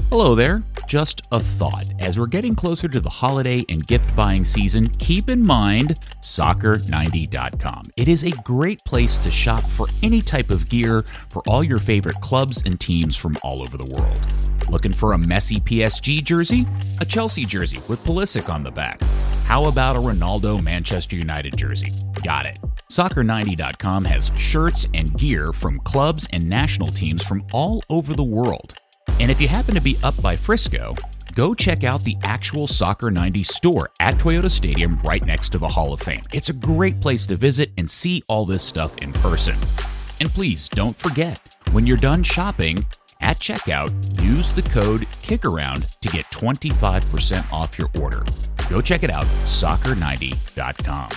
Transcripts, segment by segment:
Hello there. Just a thought. As we're getting closer to the holiday and gift buying season, keep in mind Soccer90.com. It is a great place to shop for any type of gear for all your favorite clubs and teams from all over the world. Looking for a messy PSG jersey? A Chelsea jersey with Pulisic on the back. How about a Ronaldo Manchester United jersey? Got it. Soccer90.com has shirts and gear from clubs and national teams from all over the world. And if you happen to be up by Frisco, go check out the actual Soccer 90 store at Toyota Stadium right next to the Hall of Fame. It's a great place to visit and see all this stuff in person. And please don't forget, when you're done shopping, at checkout, use the code KICKAROUND to get 25% off your order. Go check it out, Soccer90.com.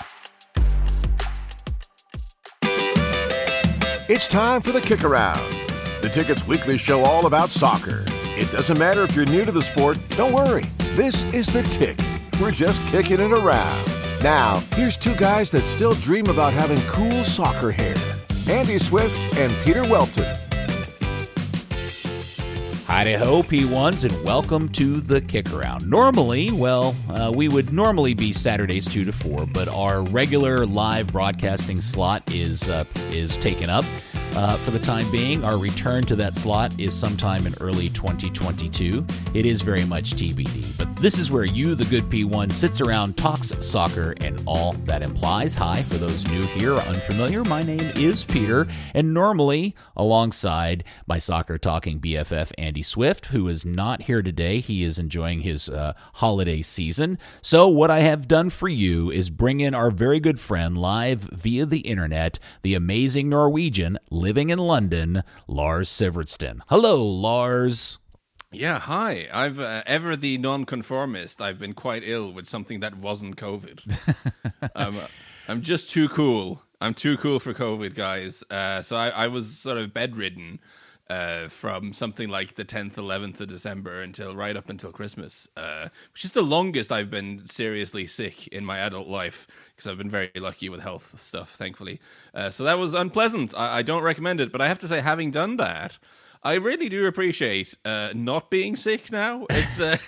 It's time for the Kick Around, the Ticket's weekly show all about soccer. It doesn't matter if you're new to the sport, don't worry. This is the Tick. We're just kicking it around. Now, here's two guys that still dream about having cool soccer hair. Andy Swift and Peter Welton. Hi-de-ho, P1s, and welcome to the Kick Around. Normally, we would normally be Saturdays 2 to 4, but our regular live broadcasting slot is taken up. For the time being, our return to that slot is sometime in early 2022. It is very much TBD, but this is where you, the good P1, sits around, talks soccer, and all that implies. Hi, for those new here or unfamiliar, my name is Peter, and normally, alongside my soccer-talking BFF, Andy Swift, who is not here today. He is enjoying his holiday season. So what I have done for you is bring in our very good friend, live via the internet, the amazing Norwegian, living in London, Lars Sivertsen. Hello, Lars. Yeah, hi. I've ever the nonconformist. I've been quite ill with something that wasn't COVID. I'm just too cool. I'm too cool for COVID, guys. So I was sort of bedridden from something like the 10th, 11th of December right up until Christmas, which is the longest I've been seriously sick in my adult life, because I've been very lucky with health stuff, thankfully. So that was unpleasant. I don't recommend it, but I have to say, having done that, I really do appreciate not being sick now. It's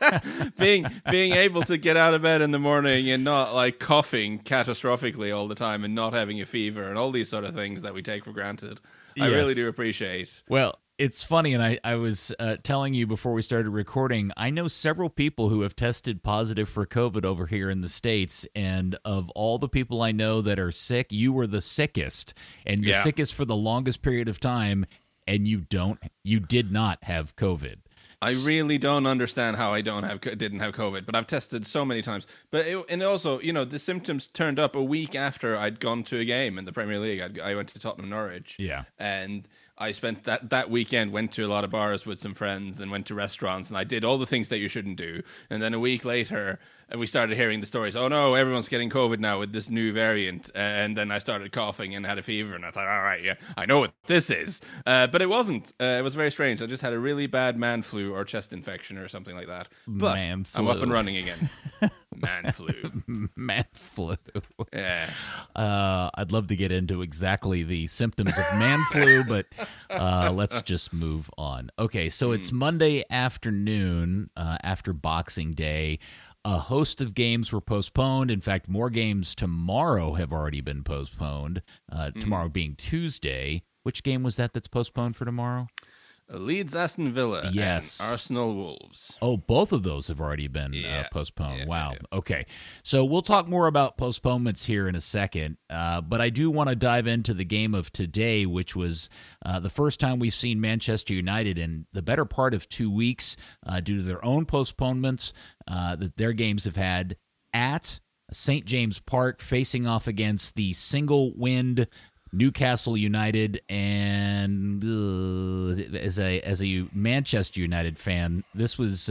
being able to get out of bed in the morning and not like coughing catastrophically all the time and not having a fever and all these sort of things that we take for granted. I really do appreciate. Well, it's funny, and I was telling you before we started recording, I know several people who have tested positive for COVID over here in the States, and of all the people I know that are sick, you were the sickest, and the sickest for the longest period of time, and you did not have COVID. I really don't understand how I didn't have COVID, but I've tested so many times. And also, the symptoms turned up a week after I'd gone to a game in the Premier League. I went to Tottenham Norwich. Yeah. And I spent that weekend, went to a lot of bars with some friends and went to restaurants, and I did all the things that you shouldn't do. And then a week later, we started hearing the stories. Oh no, everyone's getting COVID now with this new variant. And then I started coughing and had a fever, and I thought, all right, yeah, I know what this is. But it wasn't. It was very strange. I just had a really bad man flu or chest infection or something like that. But I'm up and running again. Man flu. Man flu. Yeah. I'd love to get into exactly the symptoms of man flu, but let's just move on. Okay, so it's Monday afternoon after Boxing Day. A host of games were postponed. In fact, more games tomorrow have already been postponed, tomorrow being Tuesday. Which game was that's postponed for tomorrow? Leeds Aston Villa yes. and Arsenal Wolves. Oh, both of those have already been postponed. Yeah, wow. Yeah. Okay. So we'll talk more about postponements here in a second, but I do want to dive into the game of today, which was the first time we've seen Manchester United in the better part of 2 weeks due to their own postponements that their games have had at St. James Park, facing off against the single-wind Newcastle United, and as a Manchester United fan, this was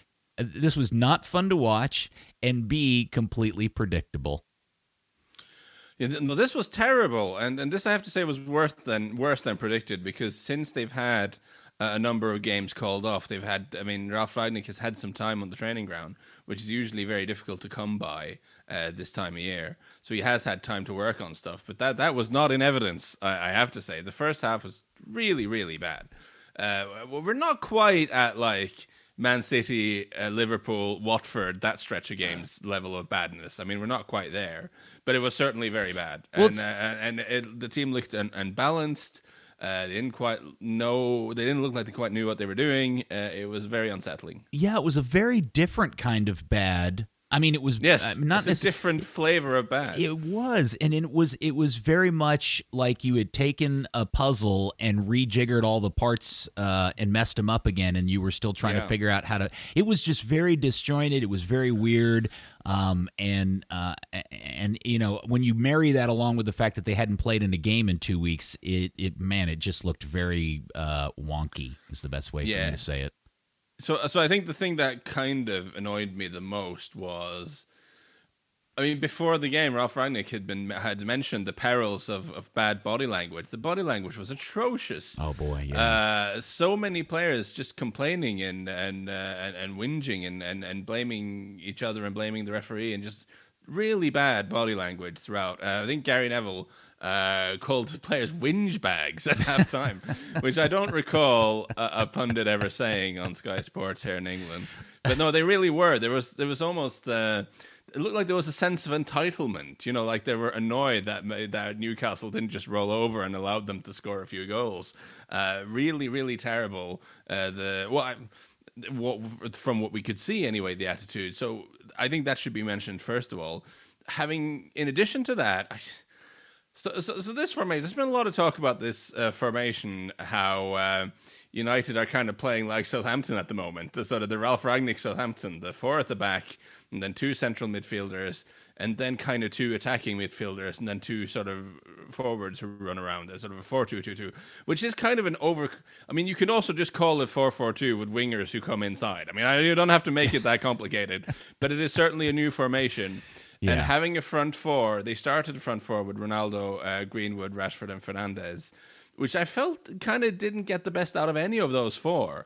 not fun to watch, and B, completely predictable. Yeah, no, this was terrible, and this I have to say was worse than predicted, because since they've had a number of games called off, Ralph Rangnick has had some time on the training ground, which is usually very difficult to come by this time of year. So he has had time to work on stuff, but that was not in evidence, I have to say. The first half was really, really bad. We're not quite at like Man City, Liverpool, Watford, that stretch of games level of badness. I mean, we're not quite there, but it was certainly very bad. Well, The team looked unbalanced. They didn't look like they quite knew what they were doing. It was very unsettling. Yeah, it was a very different kind of bad. I mean, it was not a different flavor of bad. It was, and it was very much like you had taken a puzzle and rejiggered all the parts and messed them up again, and you were still trying to figure out how to. It was just very disjointed. It was very weird, and you know, when you marry that along with the fact that they hadn't played in a game in 2 weeks, it just looked very wonky. Is the best way for me to say it. So I think the thing that kind of annoyed me the most was, I mean, before the game, Ralf Rangnick had mentioned the perils of bad body language. The body language was atrocious. Oh boy, yeah. So many players just complaining and whinging and blaming each other and blaming the referee, and just really bad body language throughout. I think Gary Neville called players whinge bags at halftime, which I don't recall a pundit ever saying on Sky Sports here in England. But no, they really were. There was almost it looked like there was a sense of entitlement. You know, like they were annoyed that Newcastle didn't just roll over and allowed them to score a few goals. Really, really terrible. From what we could see anyway, the attitude. So I think that should be mentioned first of all. In addition to that. So this formation, there's been a lot of talk about this formation, how United are kind of playing like Southampton at the moment, the sort of the Ralf Rangnick Southampton, the four at the back, and then two central midfielders, and then kind of two attacking midfielders, and then two sort of forwards who run around, as sort of a 4-2-2-2, which is kind of an I mean, you could also just call it 4-4-2 with wingers who come inside. I mean, you don't have to make it that complicated, but it is certainly a new formation. Yeah. And having a front four, they started a front four with Ronaldo, Greenwood, Rashford, and Fernandes, which I felt kind of didn't get the best out of any of those four.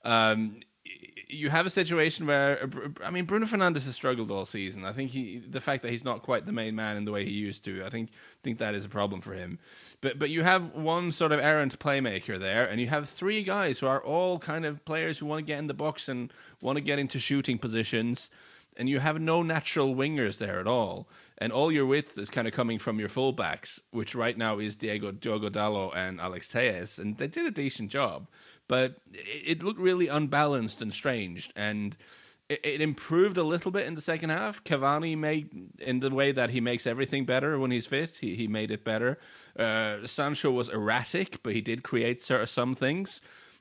You have a situation where, I mean, Bruno Fernandes has struggled all season. I think the fact that he's not quite the main man in the way he used to, I think that is a problem for him. But you have one sort of errant playmaker there, and you have three guys who are all kind of players who want to get in the box and want to get into shooting positions. And you have no natural wingers there at all. And all your width is kind of coming from your fullbacks, which right now is Diogo Dalot and Alex Telles. And they did a decent job. But it looked really unbalanced and strange. And it improved a little bit in the second half. Cavani made, in the way that he makes everything better when he's fit, he made it better. Sancho was erratic, but he did create some things.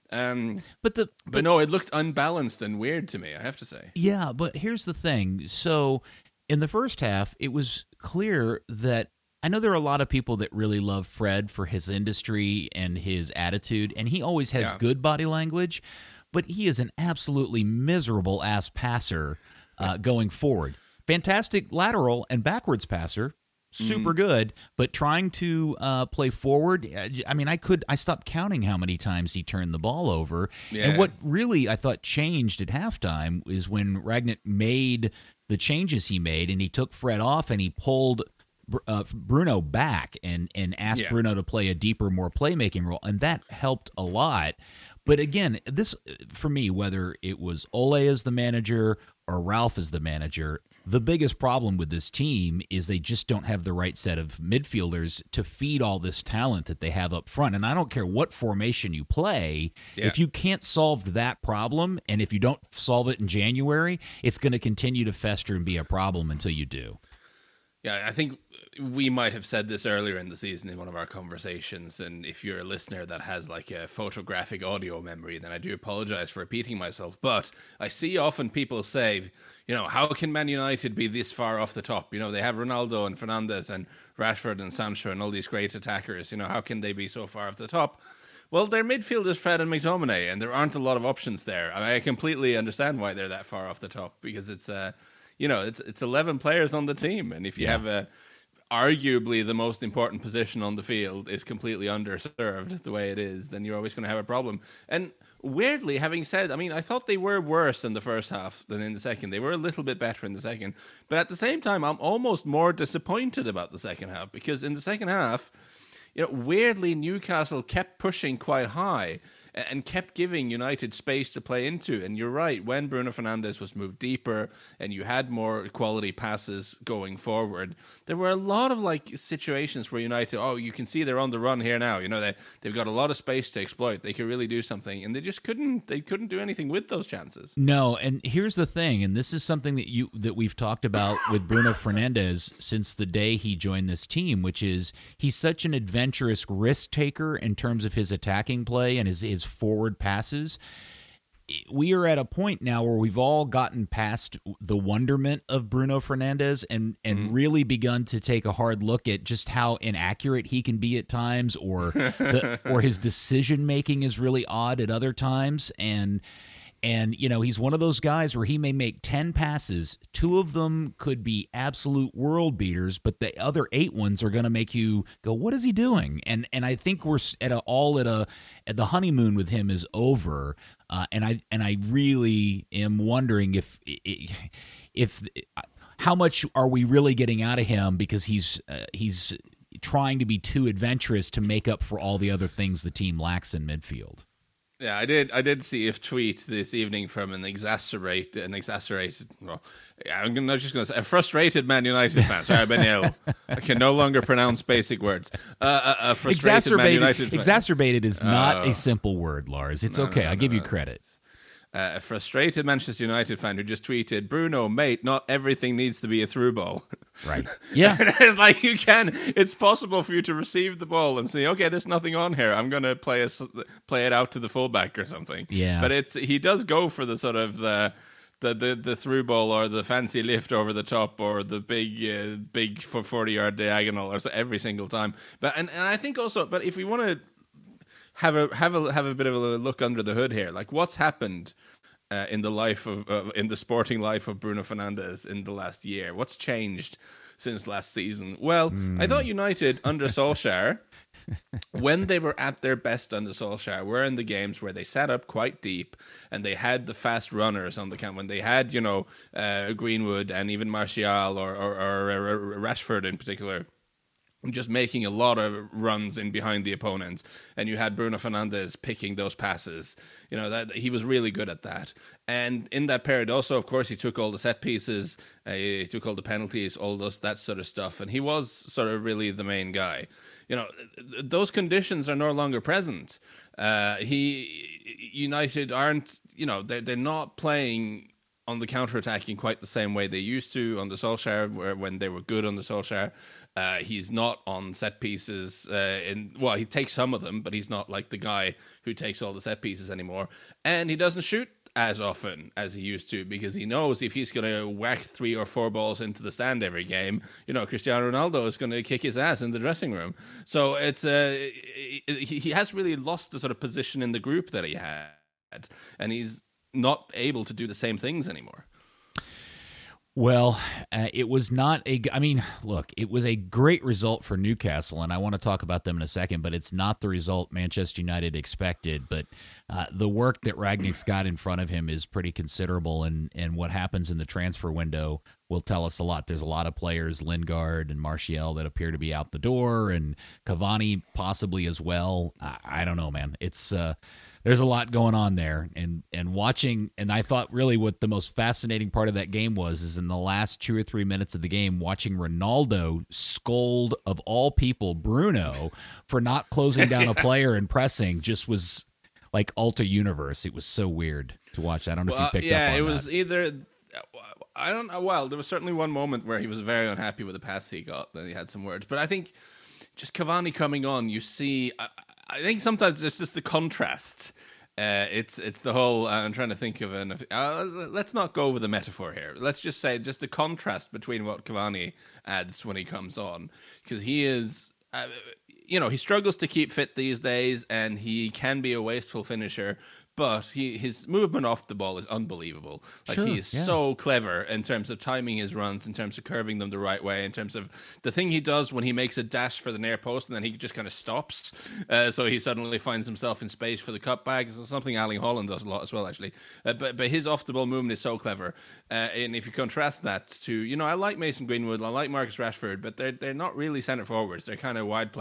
But no, it looked unbalanced and weird to me, I have to say. Yeah, but here's the thing. So in the first half, it was clear that I know there are a lot of people that really love Fred for his industry and his attitude, and he always has good body language, but he is an absolutely miserable ass passer going forward. Fantastic lateral and backwards passer. Super good, but trying to play forward, I mean, I stopped counting how many times he turned the ball over. Yeah. And what really I thought changed at halftime is when Rangnick made the changes he made, and he took Fred off and he pulled Bruno back and asked Bruno to play a deeper, more playmaking role, and that helped a lot. But again, this, for me, whether it was Ole as the manager or Ralf as the manager, the biggest problem with this team is they just don't have the right set of midfielders to feed all this talent that they have up front. And I don't care what formation you play, if you can't solve that problem, and if you don't solve it in January, it's going to continue to fester and be a problem until you do. Yeah, I think we might have said this earlier in the season in one of our conversations, and if you're a listener that has like a photographic audio memory, then I do apologize for repeating myself, but I see often people say, you know, how can Man United be this far off the top? You know, they have Ronaldo and Fernandes and Rashford and Sancho and all these great attackers. You know, how can they be so far off the top? Well, their midfield is Fred and McTominay, and there aren't a lot of options there. I mean, I completely understand why they're that far off the top, because it's it's 11 players on the team, and if you have arguably the most important position on the field is completely underserved the way it is, then you're always going to have a problem. And weirdly, having said, I mean, I thought they were worse in the first half than in the second. They were a little bit better in the second, but at the same time, I'm almost more disappointed about the second half, because in the second half, you know, weirdly, Newcastle kept pushing quite high, and kept giving United space to play into. And you're right, when Bruno Fernandes was moved deeper and you had more quality passes going forward, there were a lot of like situations where United, you can see they're on the run here now. They've got a lot of space to exploit. They could really do something, and they just couldn't do anything with those chances. No, and here's the thing, and this is something that we've talked about with Bruno Fernandes since the day he joined this team, which is he's such an adventurous risk taker in terms of his attacking play and his forward passes. We are at a point now where we've all gotten past the wonderment of Bruno Fernandes and really begun to take a hard look at just how inaccurate he can be at times, or his decision making is really odd at other times. And he's one of those guys where he may make 10 passes. 2 of them could be absolute world beaters, but the other 8 ones are going to make you go, what is he doing? And I think we're at the honeymoon with him is over. And I really am wondering if how much are we really getting out of him because he's trying to be too adventurous to make up for all the other things the team lacks in midfield. Yeah, I did see a tweet this evening from a frustrated Man United fan. Sorry, I've been ill. I can no longer pronounce basic words. A frustrated Man United fan. Exacerbated is not a simple word, Lars. It's okay. I'll give you credit. A frustrated Manchester United fan who just tweeted, "Bruno, mate, not everything needs to be a through ball." Right. Yeah. It's like it's possible for you to receive the ball and say, okay, there's nothing on here. I'm going to play it out to the fullback or something. Yeah. But he does go for the sort of the through ball or the fancy lift over the top or the big for 40-yard diagonal or so every single time. But and I think also, but if we want to have a bit of a look under the hood here, like what's happened in the sporting life of Bruno Fernandes in the last year? What's changed since last season? Well, I thought United under Solskjaer, when they were at their best under Solskjaer, were in the games where they sat up quite deep and they had the fast runners on the camp. When they had, Greenwood and even Martial or Rashford in particular, just making a lot of runs in behind the opponents, and you had Bruno Fernandes picking those passes. That he was really good at that. And in that period also, of course, he took all the set pieces, he took all the penalties, all that sort of stuff, and he was sort of really the main guy. Those conditions are no longer present. United aren't, they're not playing on the counter-attacking quite the same way they used to under Solskjaer, when they were good under Solskjaer. He's not on set pieces. He takes some of them, but he's not like the guy who takes all the set pieces anymore. And he doesn't shoot as often as he used to, because he knows if he's going to whack 3 or 4 balls into the stand every game, Cristiano Ronaldo is going to kick his ass in the dressing room. So it's he has really lost the sort of position in the group that he had, and he's not able to do the same things anymore. Well, it was not it was a great result for Newcastle, and I want to talk about them in a second, but it's not the result Manchester United expected. But the work that Rangnick's got in front of him is pretty considerable, and what happens in the transfer window will tell us a lot. There's a lot of players, Lingard and Martial, that appear to be out the door, and Cavani possibly as well. I don't know, man. It's there's a lot going on there, and watching, and I thought really what the most fascinating part of that game is in the last 2 or 3 minutes of the game, watching Ronaldo scold, of all people, Bruno for not closing down a player and pressing, just was like Alter Universe. It was so weird to watch. I don't know if you picked up on that. Yeah, it was either, I don't know, well, there was certainly one moment where he was very unhappy with the pass he got, then he had some words, but I think just Cavani coming on, you see, I think sometimes it's just the contrast. It's the whole. I'm trying to think of let's not go with a metaphor here. Let's just say just the contrast between what Cavani adds when he comes on, because he is, he struggles to keep fit these days, and he can be a wasteful finisher. But his movement off the ball is unbelievable. He is so clever in terms of timing his runs, in terms of curving them the right way, in terms of the thing he does when he makes a dash for the near post and then he just kind of stops. So he suddenly finds himself in space for the cutback. It's something Erling Haaland does a lot as well, actually. But his off the ball movement is so clever. And if you contrast that to, I like Mason Greenwood, I like Marcus Rashford, but they're not really centre forwards. They're kind of wide players who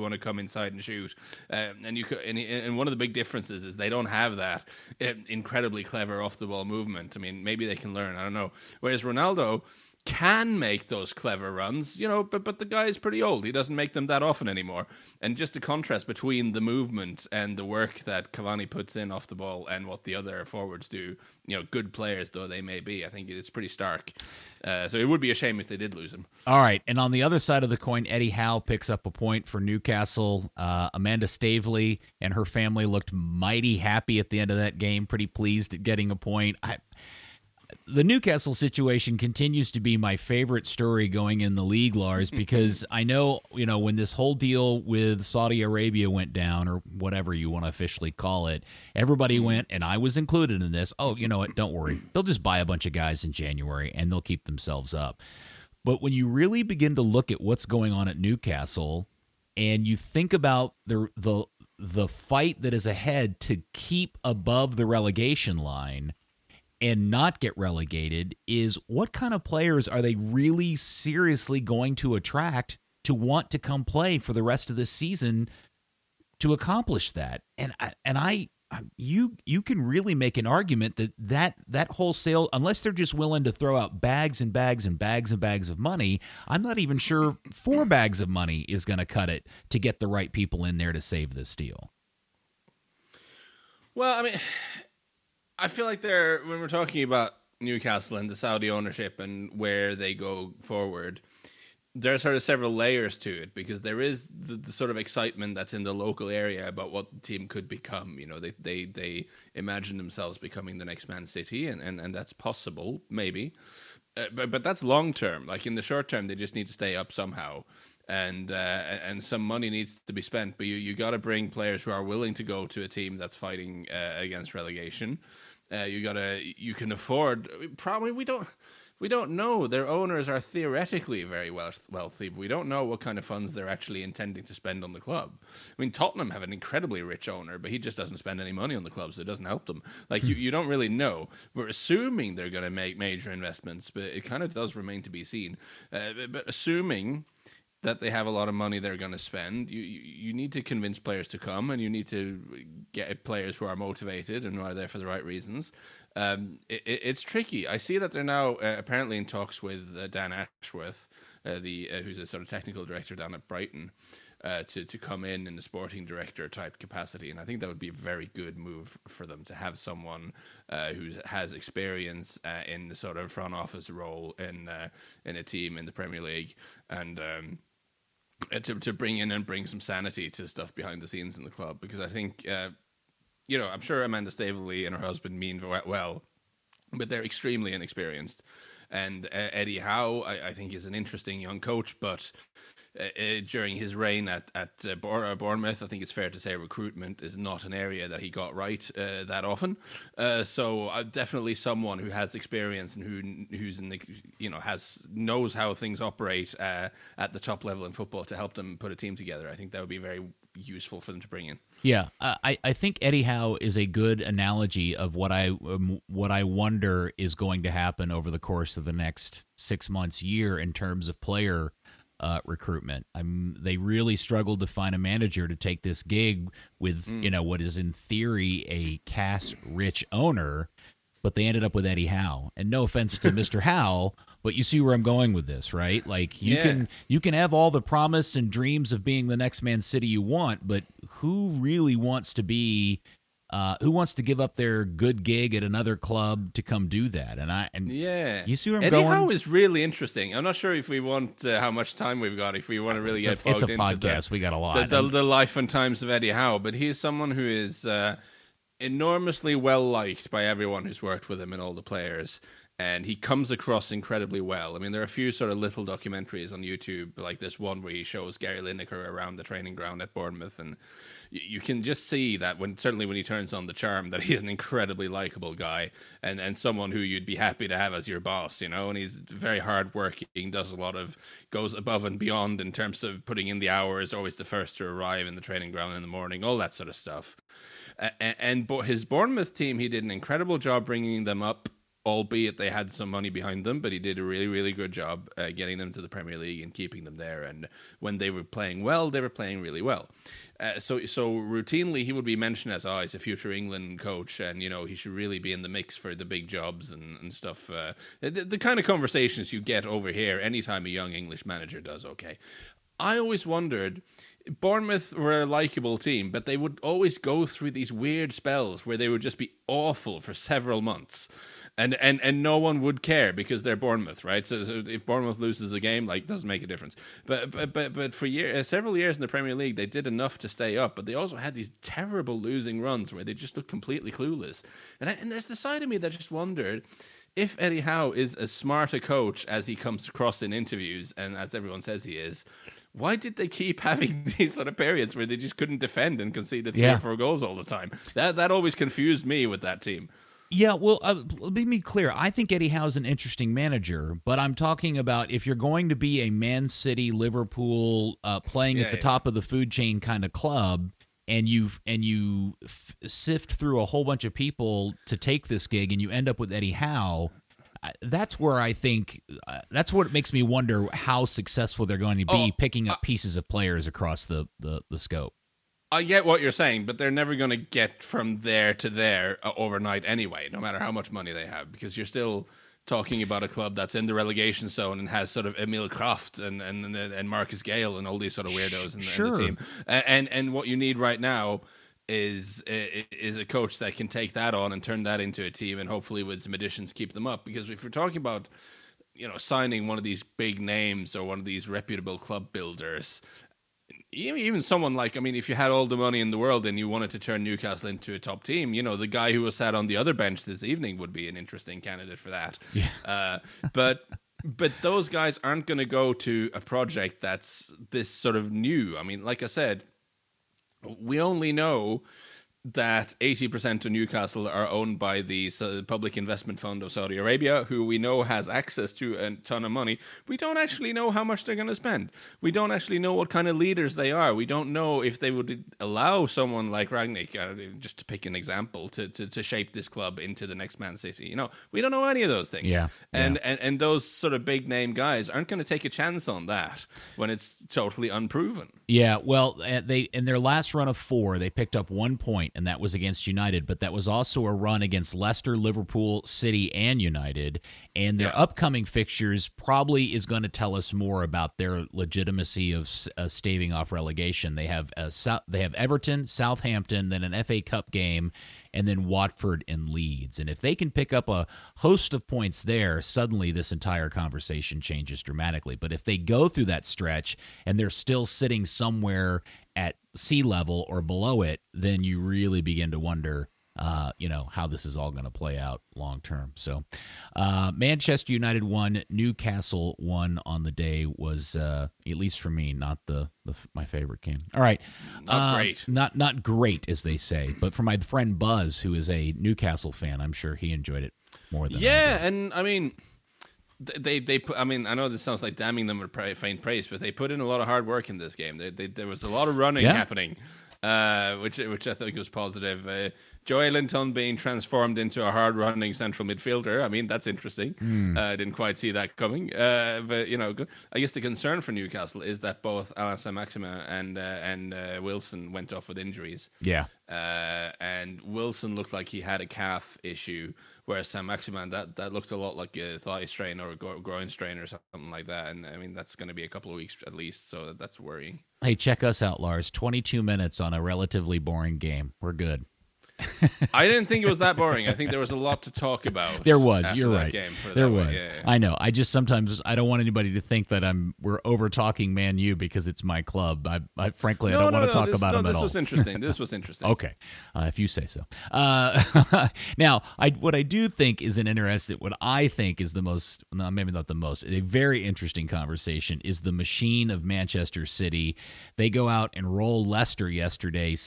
want to come inside and shoot. And one of the big differences is they don't have that incredibly clever off the ball movement. I mean, maybe they can learn. I don't know. Whereas Ronaldo can make those clever runs, but the guy is pretty old. He doesn't make them that often anymore. And just the contrast between the movement and the work that Cavani puts in off the ball and what the other forwards do, good players though they may be, I think it's pretty stark. So it would be a shame if they did lose him. All right, and on the other side of the coin, Eddie Howe picks up a point for Newcastle. Amanda Stavely and her family looked mighty happy at the end of that game, pretty pleased at getting a point. The Newcastle situation continues to be my favorite story going in the league, Lars, because I know, when this whole deal with Saudi Arabia went down, or whatever you want to officially call it, everybody went, and I was included in this, oh, you know what, don't worry. They'll just buy a bunch of guys in January, and they'll keep themselves up. But when you really begin to look at what's going on at Newcastle, and you think about the fight that is ahead to keep above the relegation line and not get relegated, is what kind of players are they really seriously going to attract to want to come play for the rest of this season to accomplish that? You can really make an argument that wholesale, unless they're just willing to throw out bags and bags and bags and bags of money, I'm not even sure 4 bags of money is going to cut it to get the right people in there to save this deal. Well, I mean, I feel like when we're talking about Newcastle and the Saudi ownership and where they go forward, there are sort of several layers to it, because there is the sort of excitement that's in the local area about what the team could become. They imagine themselves becoming the next Man City, and that's possible, maybe. But that's long term. Like in the short term, they just need to stay up somehow. And some money needs to be spent, but you got to bring players who are willing to go to a team that's fighting against relegation. You can afford. Probably we don't know. Their owners are theoretically very wealthy, but we don't know what kind of funds they're actually intending to spend on the club. I mean, Tottenham have an incredibly rich owner, but he just doesn't spend any money on the club, so it doesn't help them. Like you don't really know. We're assuming they're going to make major investments, but it kind of does remain to be seen. But assuming that they have a lot of money they're going to spend, you need to convince players to come, and you need to get players who are motivated and who are there for the right reasons. It's tricky. I see that they're now apparently in talks with Dan Ashworth, who's a sort of technical director down at Brighton, to come in the sporting director type capacity, and I think that would be a very good move for them to have someone who has experience in the sort of front office role in a team in the Premier League, and to bring in and bring some sanity to stuff behind the scenes in the club, because I think I'm sure Amanda Stavely and her husband mean well, but they're extremely inexperienced. And Eddie Howe, I think, is an interesting young coach, but during his reign at Bournemouth, I think it's fair to say recruitment is not an area that he got right that often. So definitely someone who has experience and who's in the, knows how things operate at the top level in football to help them put a team together. I think that would be very useful for them to bring in. Yeah, I think Eddie Howe is a good analogy of what I wonder is going to happen over the course of the next 6 months, year, in terms of player recruitment. They really struggled to find a manager to take this gig with what is in theory a cash-rich owner, but they ended up with Eddie Howe. And no offense to Mr. Howe, but you see where I'm going with this, right? Like you can have all the promise and dreams of being the next Man City you want, but who really wants to be? Who wants to give up their good gig at another club to come do that? You see where I'm going? Eddie Howe is really interesting. I'm not sure if we want how much time we've got. If we want to really get plugged into podcast, we got a lot. The life and times of Eddie Howe, but he's someone who is enormously well liked by everyone who's worked with him and all the players. And he comes across incredibly well. I mean, there are a few sort of little documentaries on YouTube, like this one where he shows Gary Lineker around the training ground at Bournemouth, and you can just see that certainly when he turns on the charm, that he's an incredibly likable guy and someone who you'd be happy to have as your boss, and he's very hardworking, goes above and beyond in terms of putting in the hours, always the first to arrive in the training ground in the morning, all that sort of stuff. And his Bournemouth team, he did an incredible job bringing them up albeit they had some money behind them, but he did a really, really good job getting them to the Premier League and keeping them there. And when they were playing well, they were playing really well. So routinely he would be mentioned as, he's a future England coach, and he should really be in the mix for the big jobs and stuff. The kind of conversations you get over here anytime a young English manager does okay. I always wondered, Bournemouth were a likeable team, but they would always go through these weird spells where they would just be awful for several months. And no one would care because they're Bournemouth, right? So if Bournemouth loses a game, doesn't make a difference. But for several years in the Premier League, they did enough to stay up. But they also had these terrible losing runs where they just looked completely clueless. And there's the side of me that just wondered if Eddie Howe is as smart a coach as he comes across in interviews, and as everyone says he is. Why did they keep having these sort of periods where they just couldn't defend and conceded 3 or 4 goals all the time? That always confused me with that team. Yeah, well, let me be clear. I think Eddie Howe's an interesting manager, but I'm talking about if you're going to be a Man City, Liverpool, playing at the top of the food chain kind of club, and you sift through a whole bunch of people to take this gig, and you end up with Eddie Howe. That's where I think that's what makes me wonder how successful they're going to be picking up pieces of players across the scope. I get what you're saying, but they're never going to get from there to there overnight anyway, no matter how much money they have, because you're still talking about a club that's in the relegation zone and has sort of Emil Kraft and Marcus Gale and all these sort of weirdos in the team. And what you need right now is a coach that can take that on and turn that into a team, and hopefully with some additions keep them up. Because if we're talking about signing one of these big names or one of these reputable club builders, even someone like, if you had all the money in the world and you wanted to turn Newcastle into a top team, the guy who was sat on the other bench this evening would be an interesting candidate for that. Yeah. But those guys aren't going to go to a project that's this sort of new. Like I said, we only know that 80% of Newcastle are owned by the Public Investment Fund of Saudi Arabia, who we know has access to a ton of money. We don't actually know how much they're going to spend. We don't actually know what kind of leaders they are. We don't know if they would allow someone like Rangnick, just to pick an example, to shape this club into the next Man City. We don't know any of those things. Yeah. And those sort of big name guys aren't going to take a chance on that when it's totally unproven. Yeah, well, they in their last run of 4, they picked up 1 point, and that was against United, but that was also a run against Leicester, Liverpool, City, and United. And their upcoming fixtures probably is going to tell us more about their legitimacy of staving off relegation. They have Everton, Southampton, then an FA Cup game, and then Watford and Leeds. And if they can pick up a host of points there, suddenly this entire conversation changes dramatically. But if they go through that stretch and they're still sitting somewhere at sea level or below it, then you really begin to wonder, how this is all going to play out long term. So Manchester United won, Newcastle won on the day, was, at least for me, not my favorite game. All right. Not great. Not great, as they say. But for my friend Buzz, who is a Newcastle fan, I'm sure he enjoyed it more than I did. And they put, I know this sounds like damning them with faint praise, but they put in a lot of hard work in this game. There was a lot of running happening, which I think was positive. Joey Linton being transformed into a hard-running central midfielder. That's interesting. I didn't quite see that coming. But, I guess the concern for Newcastle is that both Alain Saint-Maximin and Wilson went off with injuries. Yeah. And Wilson looked like he had a calf issue, whereas Saint-Maximin, that looked a lot like a thigh strain or a groin strain or something like that. And, that's going to be a couple of weeks at least, so that's worrying. Hey, check us out, Lars. 22 minutes on a relatively boring game. We're good. I didn't think it was that boring. I think there was a lot to talk about. There was. You're right. There was. Yeah. I know. I just sometimes I don't want anybody to think that we're over talking Man U because it's my club. I frankly I don't want to talk about them at all. This was interesting. Okay, if you say so. Now, what I do think is what I think is the most, no, maybe not the most, a very interesting conversation is the machine of Manchester City. They go out and roll Leicester yesterday,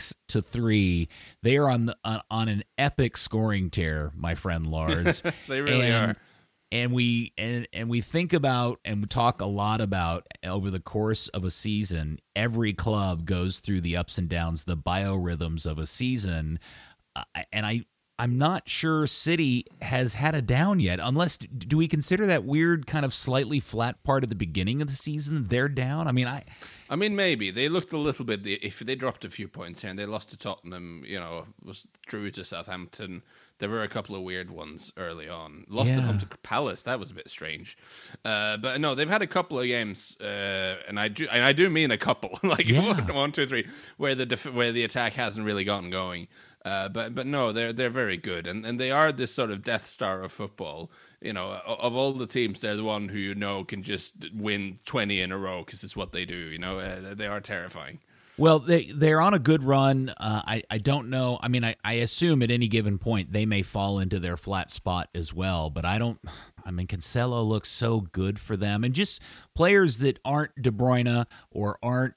6-3. They are on an epic scoring tear, my friend Lars. They really are. And we think about and we talk a lot about over the course of a season, every club goes through the ups and downs, the biorhythms of a season. And I'm not sure City has had a down yet. Unless, do we consider that weird kind of slightly flat part at the beginning of the season they're down? I mean, maybe they looked a little bit. If they dropped a few points here and they lost to Tottenham, was drew to Southampton. There were a couple of weird ones early on. Lost at home to Palace. That was a bit strange. But no, they've had a couple of games, and I do mean a couple, like 1, 2, 3, where the attack hasn't really gotten going. But no, they're very good, and they are this sort of Death Star of football. Of all the teams, they're the one who can just win 20 in a row because it's what they do. They are terrifying. Well, they're on a good run. I don't know. I mean, I assume at any given point they may fall into their flat spot as well. But Cancelo looks so good for them, and just players that aren't De Bruyne or aren't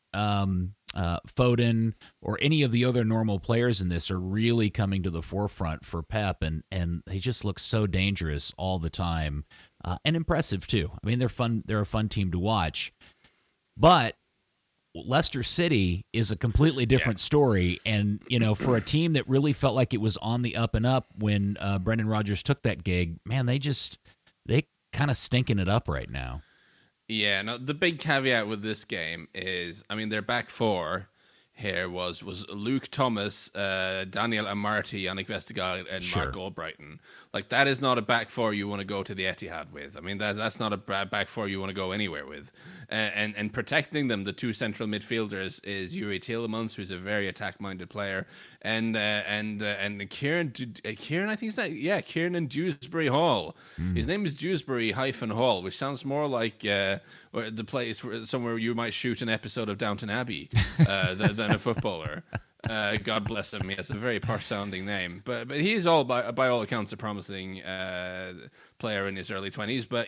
Foden or any of the other normal players in this are really coming to the forefront for Pep, and they just look so dangerous all the time, and impressive too. I mean, they're fun. They're a fun team to watch, but Leicester City is a completely different story. And, for a team that really felt like it was on the up and up when Brendan Rodgers took that gig, man, they kind of stinking it up right now. Yeah, no, the big caveat with this game is, their back four here was Luke Thomas, Daniel Amartey, Yannick Vestergaard, and Mark Albrighton. Like, that is not a back four you want to go to the Etihad with. I mean, that's not a back four you want to go anywhere with. And protecting them, the two central midfielders, is Yuri Tielemans, who's a very attack-minded player, and Kieran, I think it's that, Kieran and Dewsbury Hall. His name is Dewsbury-Hall, which sounds more like the place somewhere you might shoot an episode of Downton Abbey than a footballer. God bless him. He has a very posh-sounding name, but he's by all accounts a promising player in his early 20s. But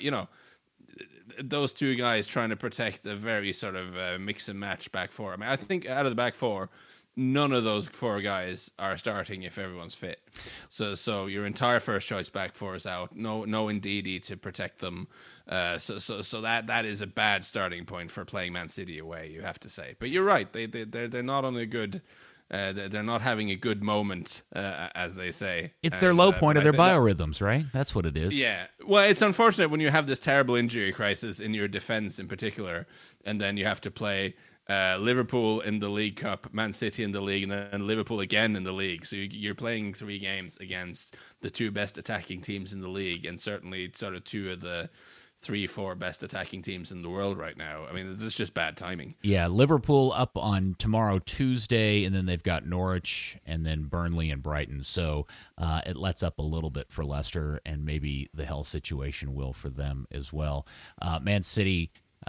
those two guys trying to protect a very sort of mix and match back four. I mean, I think out of the back four, none of those four guys are starting if everyone's fit. So your entire first choice back four is out. No Ndidi to protect them. So that is a bad starting point for playing Man City away, you have to say. But you're right. They're not on a good. They're not having a good moment, as they say. It's their low point of their biorhythms, right? That's what it is. Yeah. Well, it's unfortunate when you have this terrible injury crisis in your defense in particular, and then you have to play Liverpool in the League Cup, Man City in the league, and then Liverpool again in the league. So you're playing 3 games against the 2 best attacking teams in the league, and certainly sort of 2 of the 3-4 best attacking teams in the world right now. I mean, this is just bad timing. Yeah, Liverpool up on tomorrow, Tuesday, and then they've got Norwich and then Burnley and Brighton. So it lets up a little bit for Leicester, and maybe the health situation will for them as well. Man City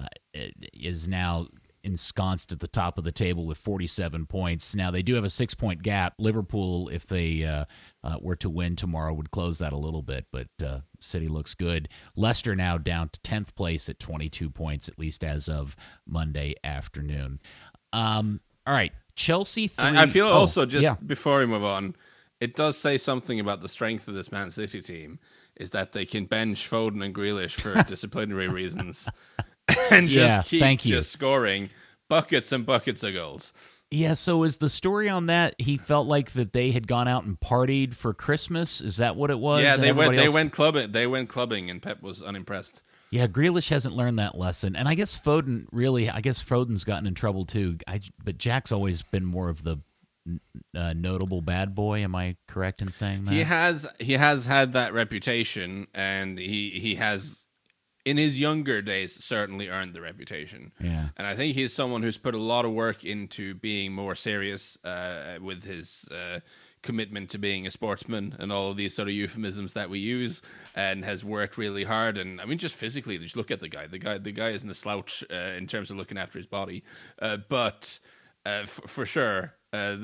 is now ensconced at the top of the table with 47 points. Now, they do have a 6-point gap. Liverpool, if they were to win tomorrow, would close that a little bit, but City looks good. Leicester now down to 10th place at 22 points, at least as of Monday afternoon. All right, Chelsea 3. I feel also, before we move on, it does say something about the strength of this Man City team, is that they can bench Foden and Grealish for disciplinary reasons. And just keep just scoring buckets and buckets of goals. Yeah, so is the story on that he felt like that they had gone out and partied for Christmas? Is that what it was? Yeah, they went clubbing. They went clubbing, and Pep was unimpressed. Yeah, Grealish hasn't learned that lesson. And I guess Foden's gotten in trouble too. But Jack's always been more of the notable bad boy. Am I correct in saying that? He has had that reputation, and he has, in his younger days, certainly earned the reputation. Yeah. And I think he's someone who's put a lot of work into being more serious with his commitment to being a sportsman and all of these sort of euphemisms that we use, and has worked really hard. And I mean, just physically, just look at the guy. The guy isn't a slouch in terms of looking after his body. But for sure,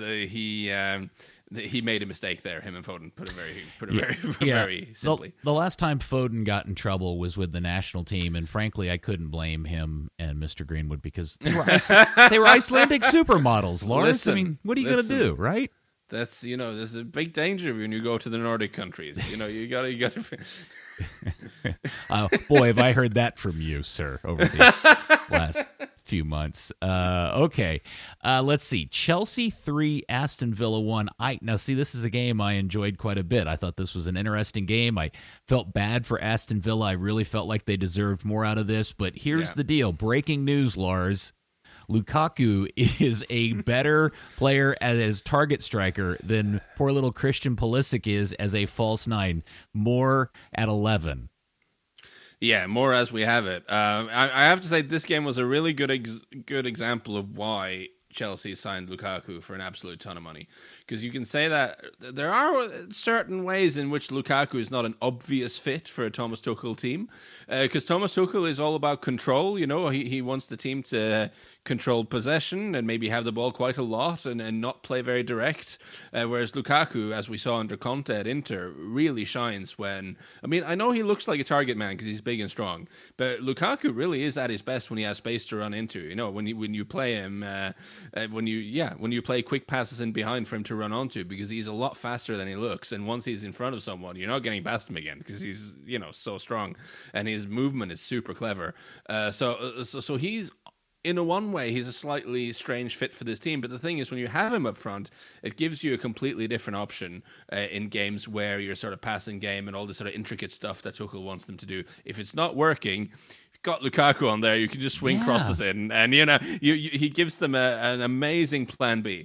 he made a mistake there. Him and Foden put it very simply. The last time Foden got in trouble was with the national team, and frankly, I couldn't blame him and Mr. Greenwood because they were Icelandic supermodels, Lars. Listen, I mean, what are you going to do, right? That's there's a big danger when you go to the Nordic countries. You gotta. Boy, have I heard that from you, sir, over the last few months. Okay. Let's see. Chelsea 3, Aston Villa 1. Now, see, this is a game I enjoyed quite a bit. I thought this was an interesting game. I felt bad for Aston Villa. I really felt like they deserved more out of this. But here's the deal. Breaking news, Lars. Lukaku is a better player as target striker than poor little Christian Pulisic is as a false nine. More at 11. Yeah, more as we have it. I have to say this game was a really good example of why Chelsea signed Lukaku for an absolute ton of money. Because you can say that there are certain ways in which Lukaku is not an obvious fit for a Thomas Tuchel team. Because Thomas Tuchel is all about control. You know, he wants the team to control possession and maybe have the ball quite a lot and not play very direct. Whereas Lukaku, as we saw under Conte at Inter, really shines when... I mean, I know he looks like a target man because he's big and strong, but Lukaku really is at his best when he has space to run into. You know, when you play him... when you play quick passes in behind for him to run onto, because he's a lot faster than he looks, and once he's in front of someone, you're not getting past him again because he's so strong and his movement is super clever. So he's, in a one way, he's a slightly strange fit for this team. But the thing is, when you have him up front, it gives you a completely different option in games where you're sort of passing game and all this sort of intricate stuff that Tuchel wants them to do. If it's not working, got Lukaku on there, you can just swing crosses in, and he gives them an amazing plan B.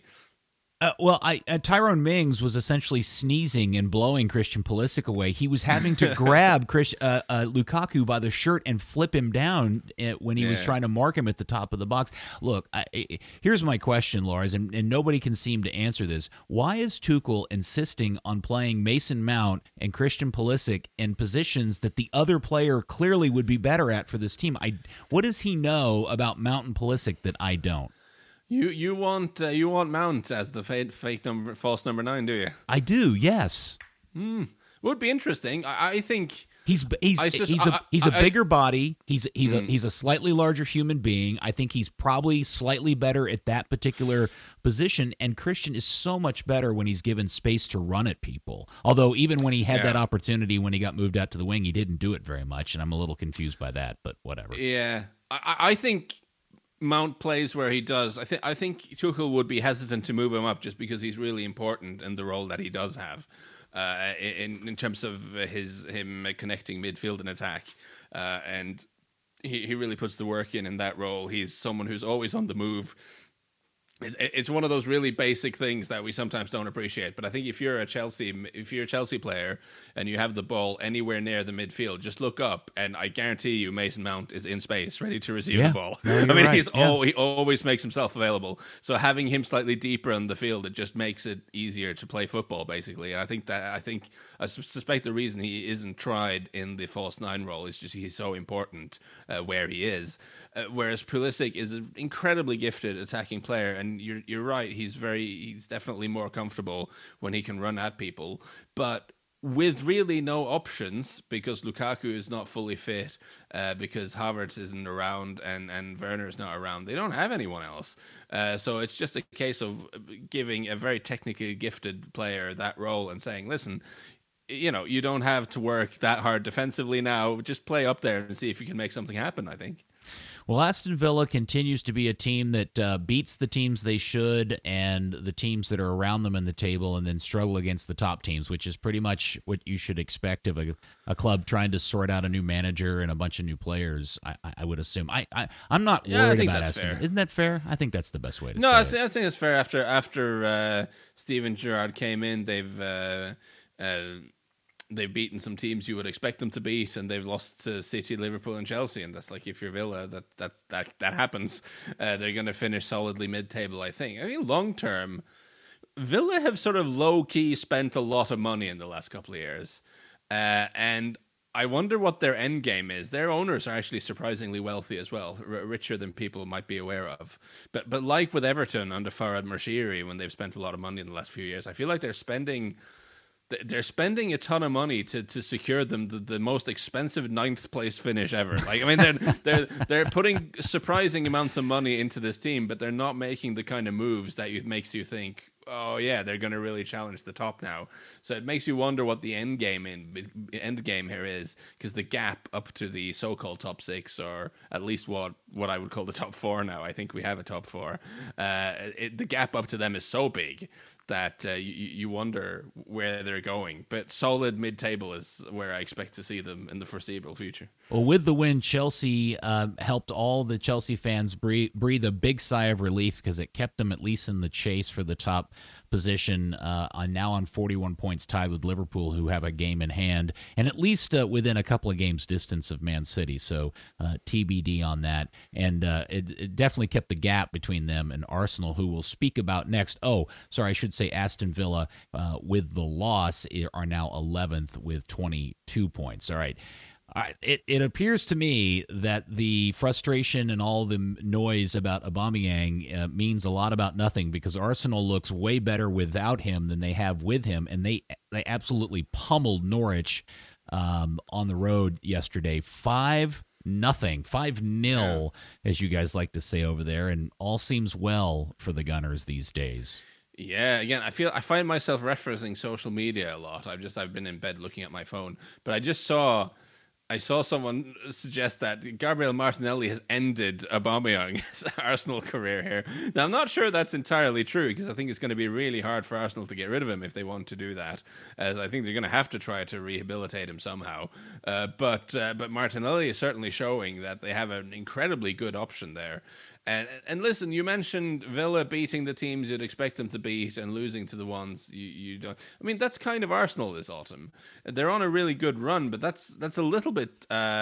Tyrone Mings was essentially sneezing and blowing Christian Pulisic away. He was having to grab Lukaku by the shirt and flip him down when he was trying to mark him at the top of the box. Look, here's my question, Lars, and nobody can seem to answer this. Why is Tuchel insisting on playing Mason Mount and Christian Pulisic in positions that the other player clearly would be better at for this team? What does he know about Mount and Pulisic that I don't? You want Mount as the false number 9, do you? I do, yes. Would be interesting. I think he's a bigger body. He's a slightly larger human being. I think he's probably slightly better at that particular position. And Christian is so much better when he's given space to run at people. Although even when he had that opportunity when he got moved out to the wing, he didn't do it very much, and I'm a little confused by that. But whatever. Yeah, I think Mount plays where he does. I think Tuchel would be hesitant to move him up just because he's really important in the role that he does have in terms of him connecting midfield and attack, and he really puts the work in that role. He's someone who's always on the move. It's one of those really basic things that we sometimes don't appreciate. But I think if you're a Chelsea player and you have the ball anywhere near the midfield, just look up, and I guarantee you Mason Mount is in space, ready to receive the ball. No, he always makes himself available. So having him slightly deeper on the field, it just makes it easier to play football, basically. And I suspect the reason he isn't tried in the false 9 role is just he's so important where he is. Whereas Pulisic is an incredibly gifted attacking player. And you're right, he's definitely more comfortable when he can run at people. But with really no options, because Lukaku is not fully fit, because Havertz isn't around and Werner's not around, they don't have anyone else. So it's just a case of giving a very technically gifted player that role and saying, listen, you don't have to work that hard defensively now. Just play up there and see if you can make something happen, I think. Well, Aston Villa continues to be a team that beats the teams they should and the teams that are around them in the table, and then struggle against the top teams, which is pretty much what you should expect of a club trying to sort out a new manager and a bunch of new players, I would assume. I'm not worried about Aston Villa. Isn't that fair? I think that's the best way to say it. I think it's fair. After Steven Gerrard came in, they've beaten some teams you would expect them to beat, and they've lost to City, Liverpool, and Chelsea. And that's like, if you're Villa, that happens. They're going to finish solidly mid-table, I think. I think long-term, Villa have sort of low-key spent a lot of money in the last couple of years. And I wonder what their end game is. Their owners are actually surprisingly wealthy as well, richer than people might be aware of. But like with Everton under Farhad Moshiri, when they've spent a lot of money in the last few years, I feel like they're spending a ton of money to secure them the most expensive 9th place finish ever. Like, I mean, they're putting surprising amounts of money into this team, but they're not making the kind of moves that makes you think, oh yeah, they're going to really challenge the top now. So it makes you wonder what the end game here is, because the gap up to the so-called top six, or at least what I would call the top four now. I think we have a top four. The gap up to them is so big that you wonder where they're going. But solid mid-table is where I expect to see them in the foreseeable future. Well, with the win, Chelsea helped all the Chelsea fans breathe a big sigh of relief, because it kept them at least in the chase for the top position, now on 41 points, tied with Liverpool, who have a game in hand, and at least within a couple of games distance of Man City. So TBD on that. And it definitely kept the gap between them and Arsenal, who we'll speak about next. Oh, sorry, I should say Aston Villa, with the loss, are now 11th with 22 points. All right. It appears to me that the frustration and all the noise about Aubameyang means a lot about nothing, because Arsenal looks way better without him than they have with him, and they absolutely pummeled Norwich on the road yesterday, 5-0, 5-0, as you guys like to say over there, and all seems well for the Gunners these days. Yeah, again, I find myself referencing social media a lot. I've been in bed looking at my phone, but I saw someone suggest that Gabriel Martinelli has ended Aubameyang's Arsenal career here. Now, I'm not sure that's entirely true, because I think it's going to be really hard for Arsenal to get rid of him if they want to do that, as I think they're going to have to try to rehabilitate him somehow. But Martinelli is certainly showing that they have an incredibly good option there. And listen, you mentioned Villa beating the teams you'd expect them to beat and losing to the ones you don't. I mean, that's kind of Arsenal this autumn. They're on a really good run, but that's a little bit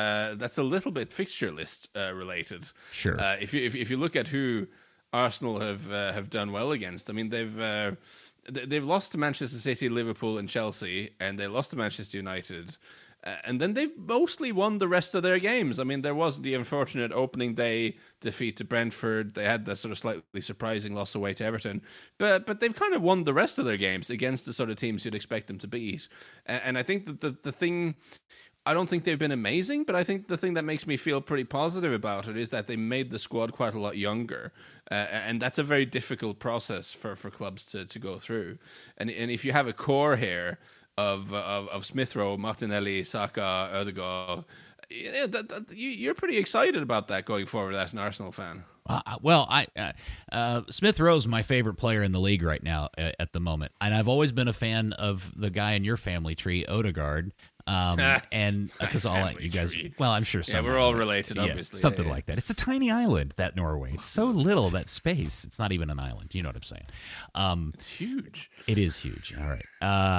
fixture list related. Sure. If you look at who Arsenal have done well against, I mean, they've lost to Manchester City, Liverpool, and Chelsea, and they lost to Manchester United. And then they've mostly won the rest of their games. I mean, there was the unfortunate opening day defeat to Brentford. They had the sort of slightly surprising loss away to Everton. But they've kind of won the rest of their games against the sort of teams you'd expect them to beat. And I think that the thing... I don't think they've been amazing, but I think the thing that makes me feel pretty positive about it is that they made the squad quite a lot younger. And that's a very difficult process for clubs to go through. And if you have a core here of Smith Rowe, Martinelli, Saka, Ødegaard, you're pretty excited about that going forward as an Arsenal fan. Smith Rowe's my favorite player in the league right now at the moment, and I've always been a fan of the guy in your family tree, Ødegaard. And because all you guys, well, I'm sure some. Yeah, we're all related, obviously. Something like that. It's a tiny island, that Norway. It's so little, that space. It's not even an island. You know what I'm saying? It's huge. It is huge. All right.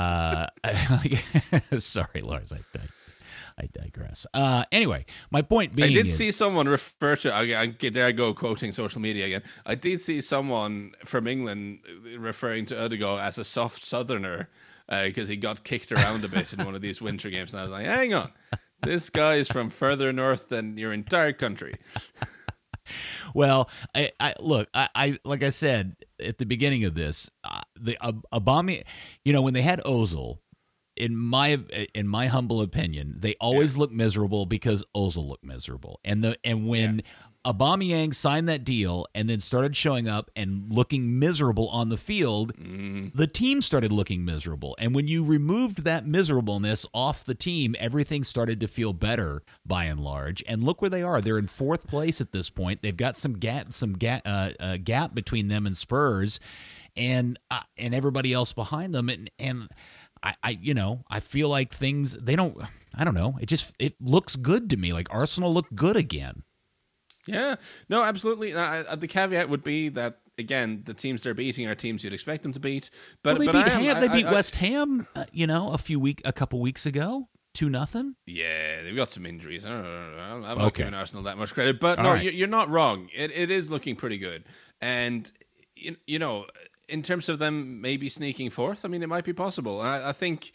Sorry, Lars. I digress. Anyway, my point being, I did see someone refer to. There I go, quoting social media again. I did see someone from England referring to Ødegaard as a soft Southerner. Because he got kicked around a bit in one of these winter games. And I was like, hang on, this guy is from further north than your entire country. Well, look, like I said at the beginning of this, the Aubameyang, when they had Ozil, in my humble opinion, they always look miserable because Ozil looked miserable. And when Aubameyang signed that deal and then started showing up and looking miserable on the field, the team started looking miserable. And when you removed that miserableness off the team, everything started to feel better by and large. And look where they are. They're in fourth place at this point. They've got some gap between them and Spurs and everybody else behind them. And I feel like things, I don't know. It looks good to me. Like Arsenal looked good again. Yeah, no, absolutely. The caveat would be that, again, the teams they're beating are teams you'd expect them to beat. But they beat West Ham, a couple weeks ago, 2-0. Yeah, they've got some injuries. I'm not giving Arsenal that much credit, but all right. You're not wrong. It is looking pretty good, and in terms of them maybe sneaking fourth, I mean, it might be possible. I think.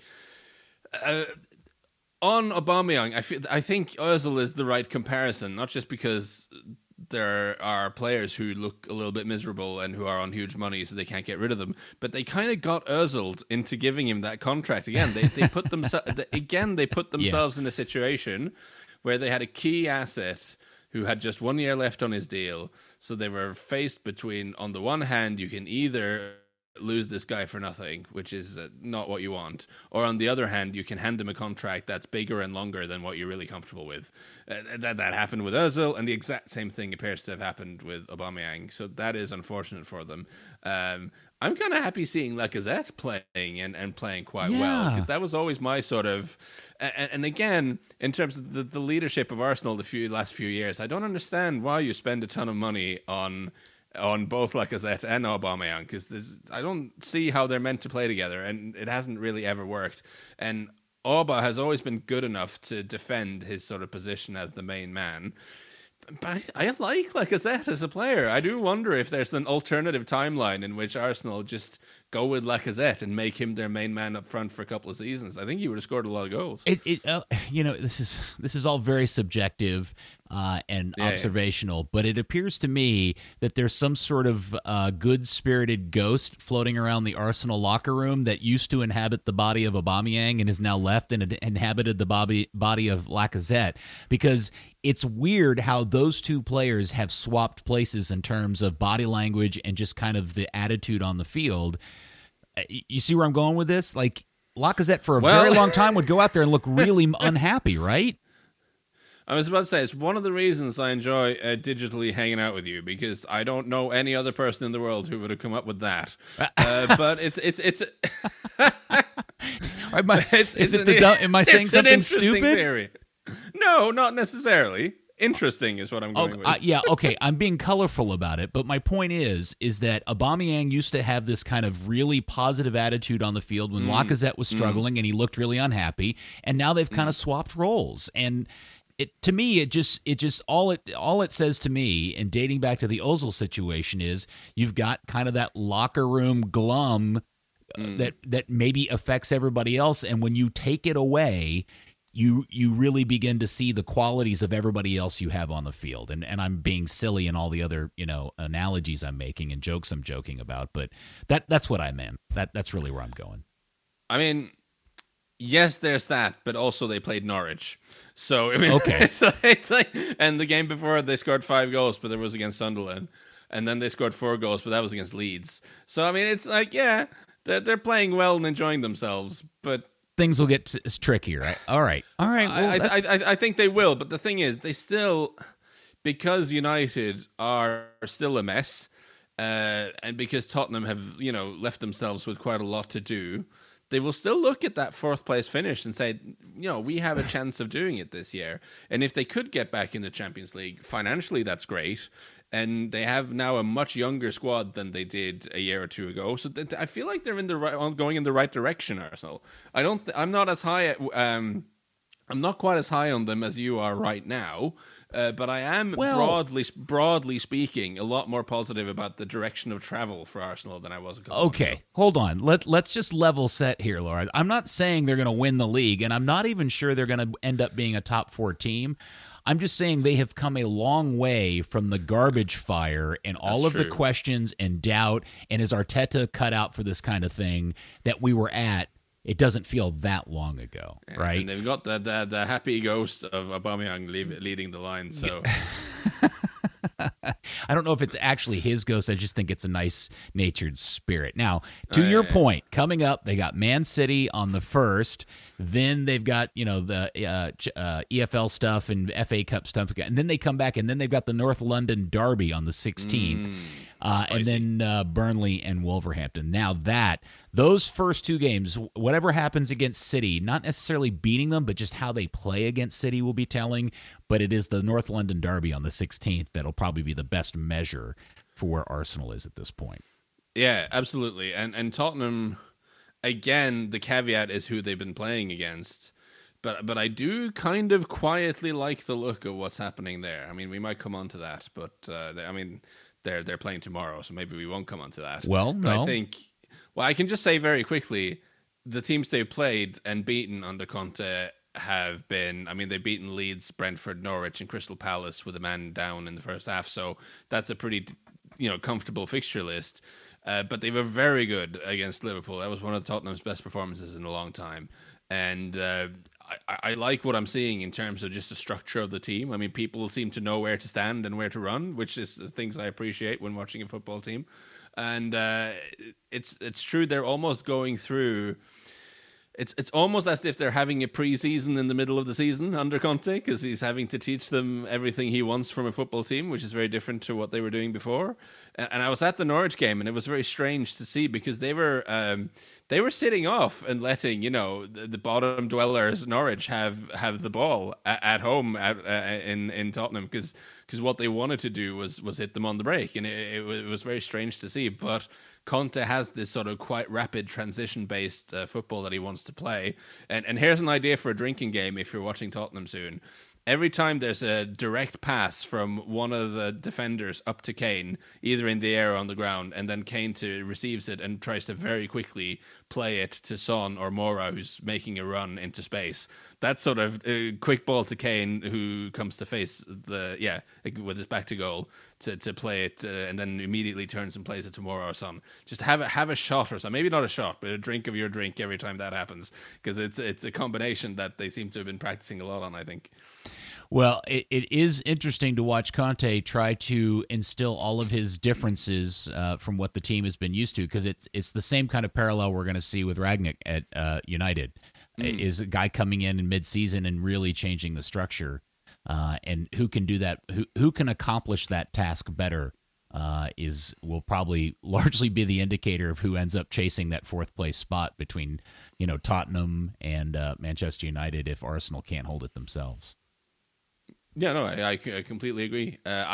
On Aubameyang, I think Ozil is the right comparison, not just because there are players who look a little bit miserable and who are on huge money, so they can't get rid of them, but they kind of got Ozil into giving him that contract again. They put themselves in a situation where they had a key asset who had just 1 year left on his deal, so they were faced between, on the one hand, you can either lose this guy for nothing, which is not what you want. Or on the other hand, you can hand him a contract that's bigger and longer than what you're really comfortable with. That happened with Ozil, and the exact same thing appears to have happened with Aubameyang. So that is unfortunate for them. I'm kind of happy seeing Lacazette playing and playing quite well, because that was always my sort of. And again, in terms of the leadership of Arsenal the last few years, I don't understand why you spend a ton of money on both Lacazette and Aubameyang, because I don't see how they're meant to play together, and it hasn't really ever worked. And Auba has always been good enough to defend his sort of position as the main man. But I like Lacazette as a player. I do wonder if there's an alternative timeline in which Arsenal just go with Lacazette and make him their main man up front for a couple of seasons. I think he would have scored a lot of goals. This is all very subjective and observational, but it appears to me that there's some sort of good-spirited ghost floating around the Arsenal locker room that used to inhabit the body of Aubameyang and is now left and inhabited the body of Lacazette, because it's weird how those two players have swapped places in terms of body language and just kind of the attitude on the field. You see where I'm going with this? Like, Lacazette for a very long time would go out there and look really unhappy, right? I was about to say, it's one of the reasons I enjoy digitally hanging out with you, because I don't know any other person in the world who would have come up with that. But it's am I saying something stupid? Theory. No, not necessarily. Interesting is what I'm going with. Okay. I'm being colorful about it, but my point is that Aubameyang used to have this kind of really positive attitude on the field when Lacazette was struggling and he looked really unhappy, and now they've kind of swapped roles. And to me, it just all it says to me, and dating back to the Ozil situation, is you've got kind of that locker room glum that maybe affects everybody else, and when you take it away, you really begin to see the qualities of everybody else you have on the field. And I'm being silly in all the other, analogies I'm making and jokes I'm joking about, but that's what I meant. That's really where I'm going. I mean, yes, there's that, but also they played Norwich. So, I mean, okay. It's like, and the game before they scored 5 goals, but it was against Sunderland. And then they scored 4 goals, but that was against Leeds. So, I mean, it's like, they're playing well and enjoying themselves, but things will get trickier, right? All right. Well, I think they will, but the thing is, they still, because United are still a mess, and because Tottenham have, left themselves with quite a lot to do, they will still look at that 4th place finish and say, we have a chance of doing it this year. And if they could get back in the Champions League, financially, that's great. And they have now a much younger squad than they did a year or two ago. So I feel like they're going in the right direction, Arsenal. I'm not as high. I'm not quite as high on them as you are right now. But I am, broadly speaking, a lot more positive about the direction of travel for Arsenal than I was a couple months ago. Hold on. Let's just level set here, Laura. I'm not saying they're going to win the league, and I'm not even sure they're going to end up being a top 4 team. I'm just saying they have come a long way from the garbage fire and all of the questions and doubt, and is Arteta cut out for this kind of thing that we were at. It doesn't feel that long ago, right? And they've got the happy ghost of Aubameyang leading the line, so... I don't know if it's actually his ghost. I just think it's a nice-natured spirit. Now, to your point, coming up, they got Man City on the 1st. Then they've got, the EFL stuff and FA Cup stuff. And then they come back, and then they've got the North London Derby on the 16th. And then Burnley and Wolverhampton. Now those first 2 games, whatever happens against City, not necessarily beating them, but just how they play against City will be telling. But it is the North London Derby on the 16th that'll probably be the best measure for where Arsenal is at this point. Yeah, absolutely. And Tottenham, again, the caveat is who they've been playing against. But I do kind of quietly like the look of what's happening there. I mean, we might come on to that, but they're playing tomorrow, so maybe we won't come on to that. Well, no. But I can just say very quickly, the teams they've played and beaten under Conte have been, they've beaten Leeds, Brentford, Norwich, and Crystal Palace with a man down in the first half, so that's a pretty, comfortable fixture list. But they were very good against Liverpool. That was one of Tottenham's best performances in a long time. And I like what I'm seeing in terms of just the structure of the team. I mean, people seem to know where to stand and where to run, which is things I appreciate when watching a football team. And it's true. They're almost going through. It's almost as if they're having a preseason in the middle of the season under Conte, because he's having to teach them everything he wants from a football team, which is very different to what they were doing before. And I was at the Norwich game, and it was very strange to see, because they were sitting off and letting the bottom dwellers Norwich have the ball at home in Tottenham, because what they wanted to do was hit them on the break, and it was very strange to see. But Conte has this sort of quite rapid transition-based football that he wants to play. And here's an idea for a drinking game if you're watching Tottenham soon. Every time there's a direct pass from one of the defenders up to Kane, either in the air or on the ground, and then Kane receives it and tries to very quickly play it to Son or Moura, who's making a run into space. That sort of quick ball to Kane, who comes to face with his back to goal to play it, and then immediately turns and plays it to Moura or Son. Just have a shot or something. Maybe not a shot, but a drink of your drink every time that happens, because it's a combination that they seem to have been practicing a lot on, I think. Well, it is interesting to watch Conte try to instill all of his differences from what the team has been used to, because it's the same kind of parallel we're going to see with Rangnick at United. Is a guy coming in mid-season and really changing the structure, and who can do that? Who can accomplish that task better? Will probably largely be the indicator of who ends up chasing that fourth place spot between Tottenham and Manchester United if Arsenal can't hold it themselves. Yeah, no, I completely agree.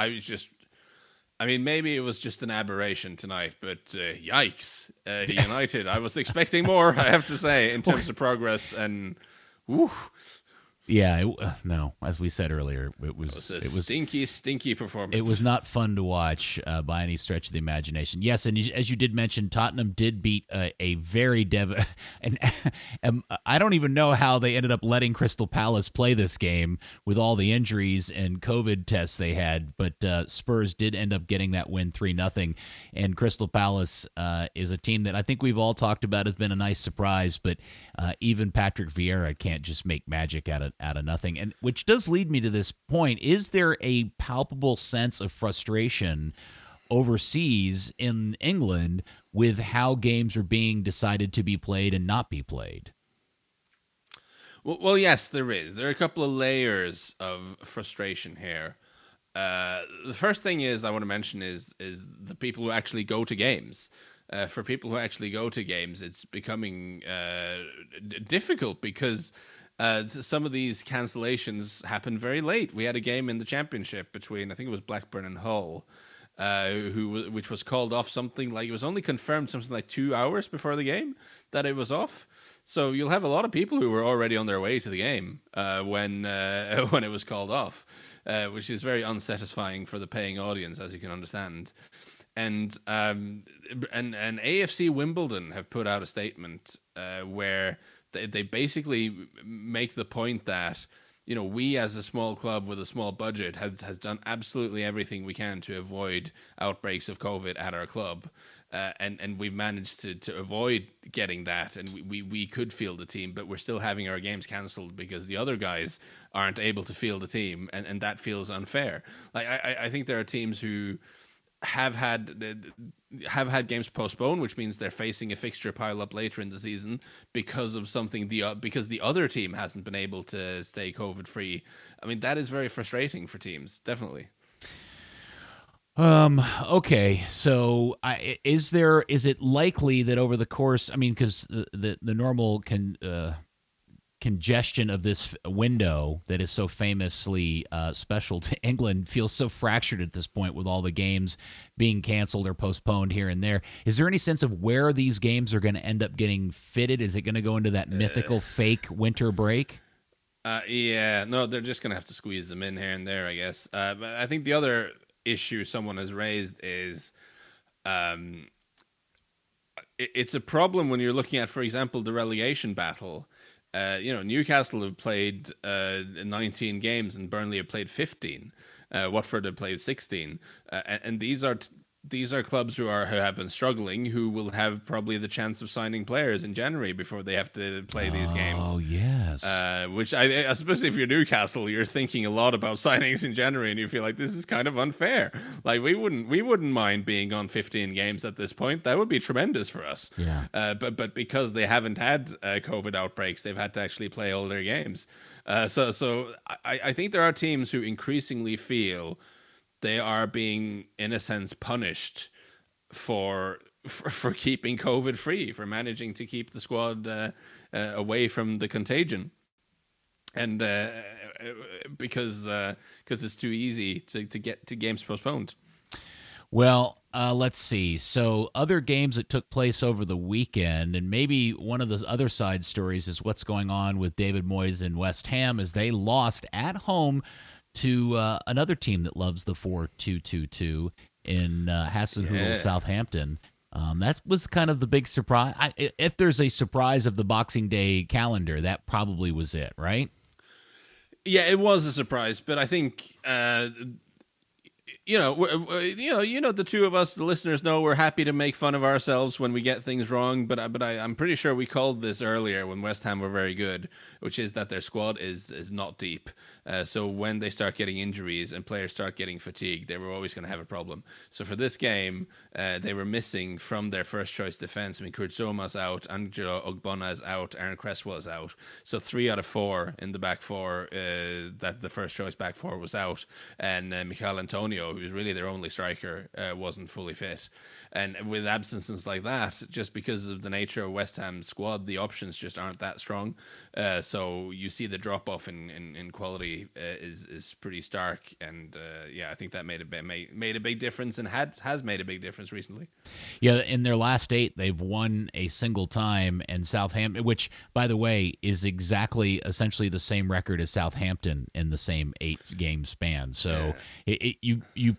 Maybe it was just an aberration tonight, but yikes, United. I was expecting more, I have to say, in terms of progress, and woo. Yeah, no, as we said earlier, it was stinky performance. It was not fun to watch by any stretch of the imagination. Yes, and as you did mention, Tottenham did beat a very and I don't even know how they ended up letting Crystal Palace play this game with all the injuries and COVID tests they had, but Spurs did end up getting that win 3-0, and Crystal Palace is a team that I think we've all talked about has been a nice surprise, but even Patrick Vieira can't just make magic out of nothing. And which does lead me to this point. Is there a palpable sense of frustration overseas in England with how games are being decided to be played and not be played? Well, yes, there is. There are a couple of layers of frustration here. The first thing I want to mention is the people who actually go to games. For people who actually go to games, it's becoming difficult, because some of these cancellations happen very late. We had a game in the Championship between, I think it was Blackburn and Hull, which was called off something like, it was only confirmed something like 2 hours before the game that it was off. So you'll have a lot of people who were already on their way to the game when it was called off, which is very unsatisfying for the paying audience, as you can understand. And AFC Wimbledon have put out a statement where they basically make the point that we as a small club with a small budget has done absolutely everything we can to avoid outbreaks of COVID at our club, and we've managed to avoid getting that, and we could field the team, but we're still having our games cancelled because the other guys aren't able to field the team, and that feels unfair. Like I think there are teams who have had games postponed, which means they're facing a fixture pile up later in the season because of something because the other team hasn't been able to stay COVID free. I mean, that is very frustrating for teams, definitely. Okay, so is it likely that over the course, because the normal congestion of this window that is so famously special to England feels so fractured at this point, with all the games being canceled or postponed here and there. Is there any sense of where these games are going to end up getting fitted? Is it going to go into that mythical fake winter break? No, they're just going to have to squeeze them in here and there, I guess. But I think the other issue someone has raised is it's a problem when you're looking at, for example, the relegation battle. Newcastle have played 19 games and Burnley have played 15. Watford have played 16. And these are these are clubs who have been struggling, who will have probably the chance of signing players in January before they have to play these games. Oh, yes. Which, especially if you're Newcastle, you're thinking a lot about signings in January, and you feel like this is kind of unfair. Like, we wouldn't mind being on 15 games at this point. That would be tremendous for us. Yeah. But because they haven't had COVID outbreaks, they've had to actually play all their games. So I think there are teams who increasingly feel they are being, in a sense, punished for keeping COVID free, for managing to keep the squad away from the contagion, and because it's too easy to get to games postponed. Well, let's see. So other games that took place over the weekend, and maybe one of the other side stories is what's going on with David Moyes and West Ham as they lost at home to another team that loves the 4-2-2-2 in Hasenhüttl, Southampton. That was kind of the big surprise. If there's a surprise of the Boxing Day calendar, that probably was it, right? Yeah, it was a surprise, but I think the two of us, the listeners, know we're happy to make fun of ourselves when we get things wrong. But I'm pretty sure we called this earlier when West Ham were very good, which is that their squad is not deep. So when they start getting injuries and players start getting fatigued, they were always going to have a problem. So for this game, they were missing from their first choice defense. I mean, Kurt Zoma's out, Angelo Ogbonna is out, Aaron Cresswell is out. So 3 out of 4 in the back four, that the first choice back four was out, and Michail Antonio, who's really their only striker, wasn't fully fit. And with absences like that, just because of the nature of West Ham's squad, the options just aren't that strong. So you see the drop off in quality is pretty stark. And I think that made a big difference, and has made a big difference recently. Yeah, in their last 8, they've won a single time, and Southampton, which, by the way, is essentially the same record as Southampton in the same 8-game span. So you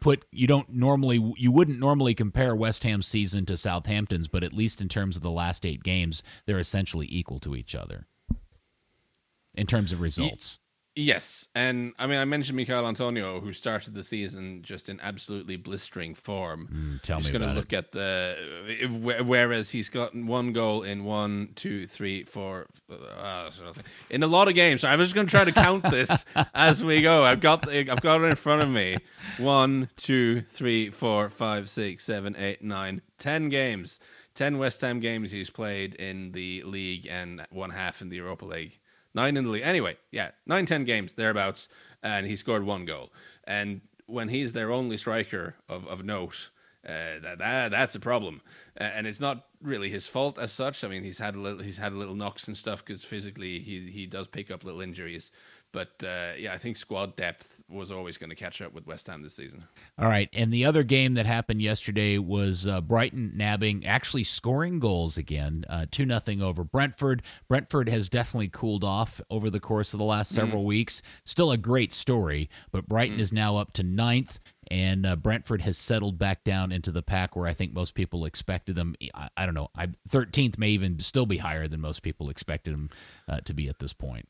wouldn't normally compare West Ham's season to Southampton's, but at least in terms of the last 8 games, they're essentially equal to each other in terms of results. Yes, and I mean, I mentioned Michail Antonio, who started the season just in absolutely blistering form. Tell me about it. Just going to look at whereas he's gotten 1 goal in 1, 2, 3, 4, in a lot of games. So I was just going to try to count this as we go. I've got it in front of me. 1, 2, 3, 4, 5, 6, 7, 8, 9, 10 games. 10 West Ham games he's played in the league and 1/2 in the Europa League. 9 in the league. Anyway, 9-10 games, thereabouts, and he scored 1 goal. And when he's their only striker of note, that's a problem. And it's not really his fault as such. I mean, he's had a little knocks and stuff because physically he does pick up little injuries. But I think squad depth was always going to catch up with West Ham this season. All right, and the other game that happened yesterday was Brighton actually scoring goals again, 2-0 over Brentford. Brentford has definitely cooled off over the course of the last several weeks. Still a great story, but Brighton is now up to 9th, and Brentford has settled back down into the pack where I think most people expected them. I don't know, 13th may even still be higher than most people expected them to be at this point.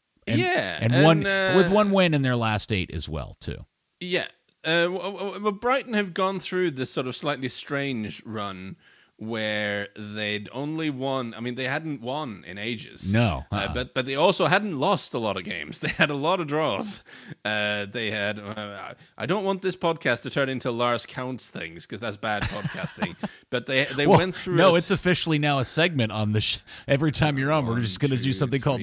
With 1 win in their last 8 as well, too. Yeah. Well, Brighton have gone through this sort of slightly strange run where they'd only won. I mean, they hadn't won in ages. No. But they also hadn't lost a lot of games. They had a lot of draws. They had. I don't want this podcast to turn into Lars Counts things because that's bad podcasting. But they went through. No, it's officially now a segment on the. Every time you're on, we're just going to do something called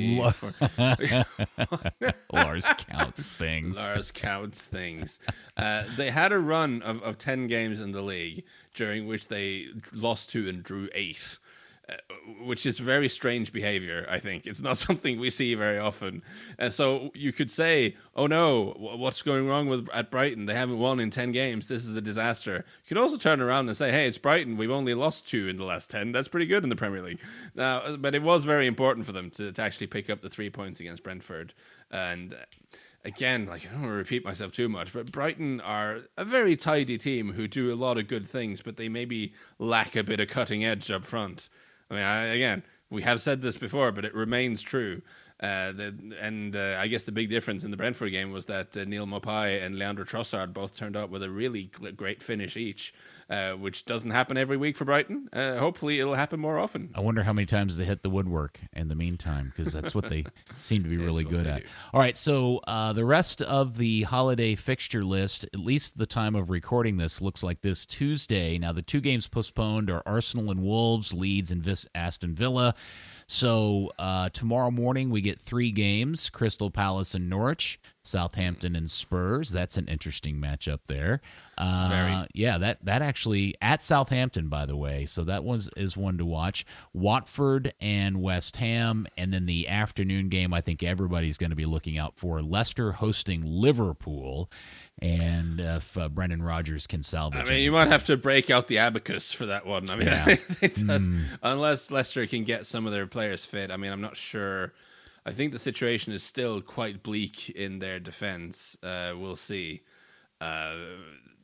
Lars Counts things. Lars Counts things. They had a run of 10 games in the league, during which they lost 2 and drew 8, which is very strange behavior, I think. It's not something we see very often. And so you could say, oh no, what's going wrong at Brighton? They haven't won in 10 games. This is a disaster. You could also turn around and say, hey, it's Brighton. We've only lost 2 in the last 10. That's pretty good in the Premier League. Now, but it was very important for them to actually pick up the 3 points against Brentford. And again, I don't want to repeat myself too much, but Brighton are a very tidy team who do a lot of good things, but they maybe lack a bit of cutting edge up front. I mean, again, we have said this before, but it remains true. I guess the big difference in the Brentford game was that Neil Maupay and Leandro Trossard both turned up with a really great finish each, which doesn't happen every week for Brighton. Hopefully it'll happen more often. I wonder how many times they hit the woodwork in the meantime, because that's what they seem to be really good at. All right, so the rest of the holiday fixture list, at least the time of recording this, looks like this Tuesday. Now, the 2 games postponed are Arsenal and Wolves, Leeds and Aston Villa. So tomorrow morning we get 3 games: Crystal Palace and Norwich, Southampton and Spurs. That's an interesting matchup there. Yeah, that actually at Southampton, by the way. So that is one to watch. Watford and West Ham, and then the afternoon game I think everybody's going to be looking out for: Leicester hosting Liverpool. And if Brendan Rodgers can salvage, you might have to break out the abacus for that one. It does, unless Leicester can get some of their players fit. I'm not sure. I think the situation is still quite bleak in their defense. We'll see. They're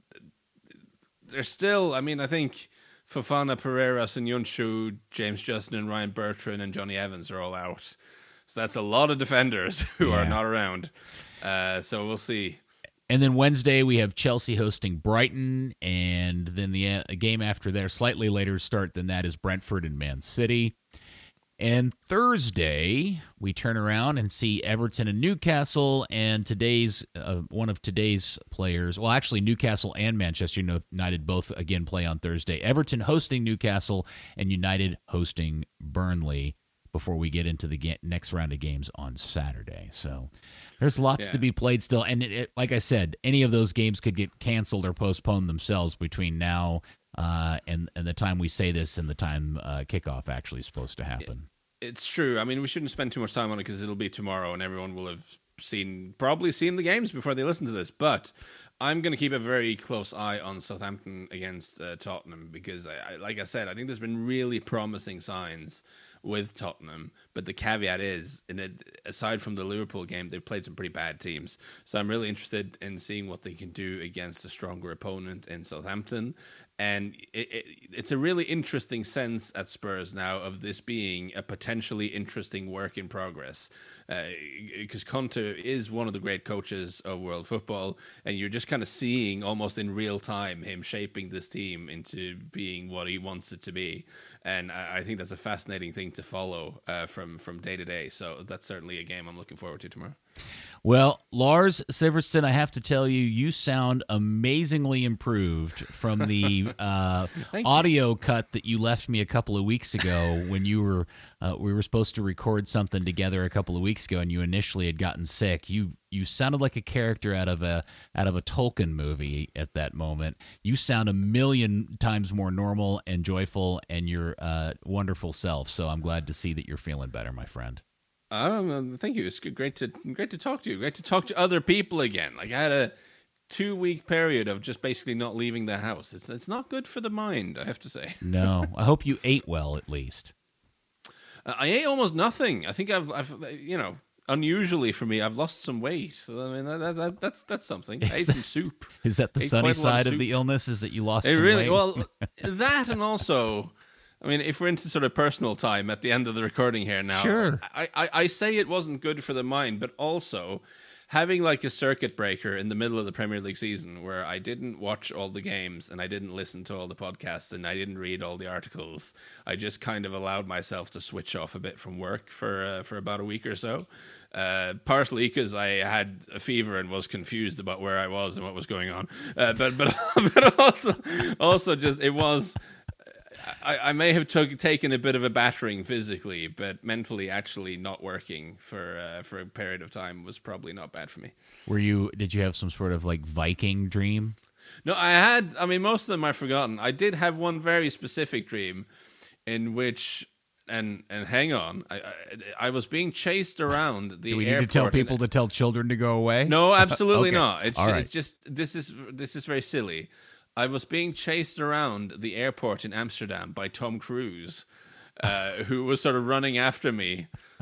still. I think Fofana, Pereira, Soyuncu, James Justin, and Ryan Bertrand and Johnny Evans are all out. So that's a lot of defenders who are not around. So we'll see. And then Wednesday, we have Chelsea hosting Brighton, and then the game after their slightly later start than that is Brentford and Man City. And Thursday, we turn around and see Everton and Newcastle, and today's one of today's players, well, actually Newcastle and Manchester United both again play on Thursday. Everton hosting Newcastle and United hosting Burnley before we get into the next round of games on Saturday. So there's lots to be played still. And like I said, any of those games could get canceled or postponed themselves between now and the time we say this and the time kickoff actually is supposed to happen. It's true. We shouldn't spend too much time on it because it'll be tomorrow and everyone will have probably seen the games before they listen to this. But I'm going to keep a very close eye on Southampton against Tottenham because, like I said, I think there's been really promising signs with Tottenham, but the caveat is, aside from the Liverpool game, they've played some pretty bad teams. So I'm really interested in seeing what they can do against a stronger opponent in Southampton. And it's a really interesting sense at Spurs now of this being a potentially interesting work in progress. Because Conte is one of the great coaches of world football, and you're just kind of seeing almost in real time him shaping this team into being what he wants it to be. And I think that's a fascinating thing to follow from day to day. So that's certainly a game I'm looking forward to tomorrow. Well, Lars Sivertsen, I have to tell you, you sound amazingly improved from the audio cut that you left me a couple of weeks ago when you were we were supposed to record something together a couple of weeks ago, and you initially had gotten sick. You sounded like a character out of a Tolkien movie at that moment. You sound 1,000,000 times more normal and joyful and your wonderful self. So I'm glad to see that you're feeling better, my friend. Thank you. It's great to talk to you. Great to talk to other people again. Like I had a 2-week period of just basically not leaving the house. It's not good for the mind, I have to say. No, I hope you ate well at least. I ate almost nothing. I think I've unusually for me, I've lost some weight. So, that's something. I ate some soup. Is that the sunny side of the illness? Is that you lost some weight? Well, that and also, if we're into sort of personal time at the end of the recording here now, sure. I say it wasn't good for the mind, but also having like a circuit breaker in the middle of the Premier League season where I didn't watch all the games and I didn't listen to all the podcasts and I didn't read all the articles. I just kind of allowed myself to switch off a bit from work for about a week or so. Partially because I had a fever and was confused about where I was and what was going on. But also just it was... I may have taken a bit of a battering physically, but mentally actually not working for a period of time was probably not bad for me. Did you have some sort of like Viking dream? No, I had. Most of them I've forgotten. I did have one very specific dream in which, and hang on, I was being chased around the airport. Do we need to tell people to tell children to go away? No, absolutely okay. not. It's just this is very silly. I was being chased around the airport in Amsterdam by Tom Cruise, who was sort of running after me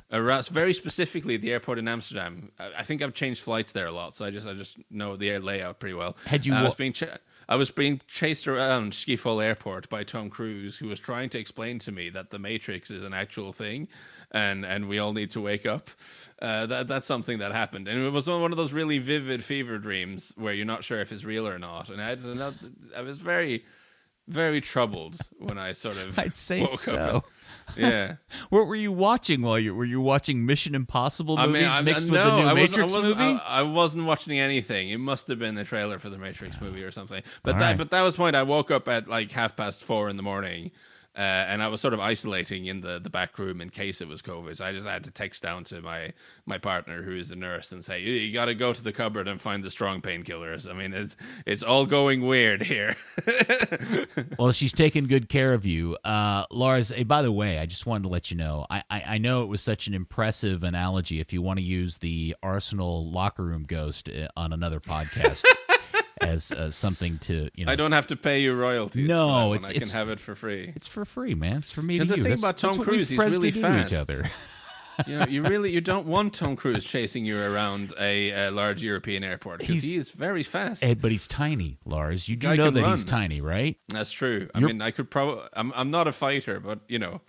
Very specifically, the airport in Amsterdam. I think I've changed flights there a lot, so I just know the air layout pretty well. I was being chased around Schiphol Airport by Tom Cruise, who was trying to explain to me that the Matrix is an actual thing, and we all need to wake up. That's something that happened, and it was one of those really vivid fever dreams where you're not sure if it's real or not. And I was very, very troubled when I sort of I'd say woke so. up. Yeah. What were you watching were you watching Mission Impossible movies mixed with the new Matrix movie? I wasn't watching anything. It must have been the trailer for the Matrix movie or something. But that was the point. I woke up at like 4:30 in the morning. And I was sort of isolating in the back room in case it was COVID. So I just had to text down to my partner, who is a nurse, and say, you got to go to the cupboard and find the strong painkillers. I mean, it's all going weird here. Well, she's taking good care of you. Lars, hey, by the way, I just wanted to let you know, I know it was such an impressive analogy. If you want to use the Arsenal locker room ghost on another podcast. As something to, I don't have to pay you royalties. No, I can have it for free. It's for free, man. It's for me and to the you. Thing about Tom Cruise, he's really fast. Each other. You don't want Tom Cruise chasing you around a large European airport because he is very fast. Ed, but he's tiny, Lars. You do know that he's tiny, right? That's true. I mean, I could probably. I'm not a fighter, but you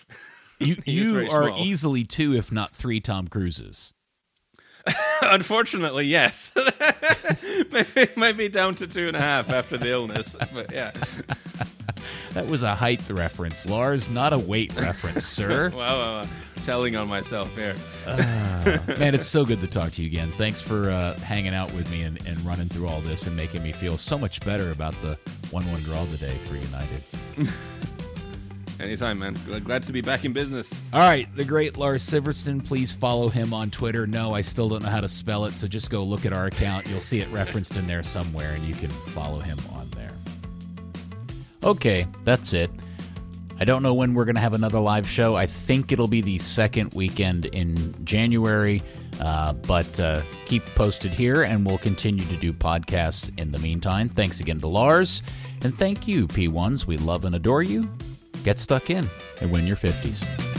are small. Easily 2, if not 3 Tom Cruises. Unfortunately, yes. maybe down to 2.5 after the illness, but yeah. That was a height reference, Lars, not a weight reference, sir. Well, telling on myself here. Man, it's so good to talk to you again. Thanks for hanging out with me and running through all this and making me feel so much better about the 1-1 draw today for United. Anytime, man. Glad to be back in business. All right, the great Lars Sivertsen. Please follow him on Twitter. No, I still don't know how to spell it, so just go look at our account. You'll see it referenced in there somewhere, and you can follow him on there. Okay, that's it. I don't know when we're going to have another live show. I think it'll be the second weekend in January, but keep posted here, and we'll continue to do podcasts in the meantime. Thanks again to Lars, and thank you, P1s. We love and adore you. Get stuck in and win your 50s.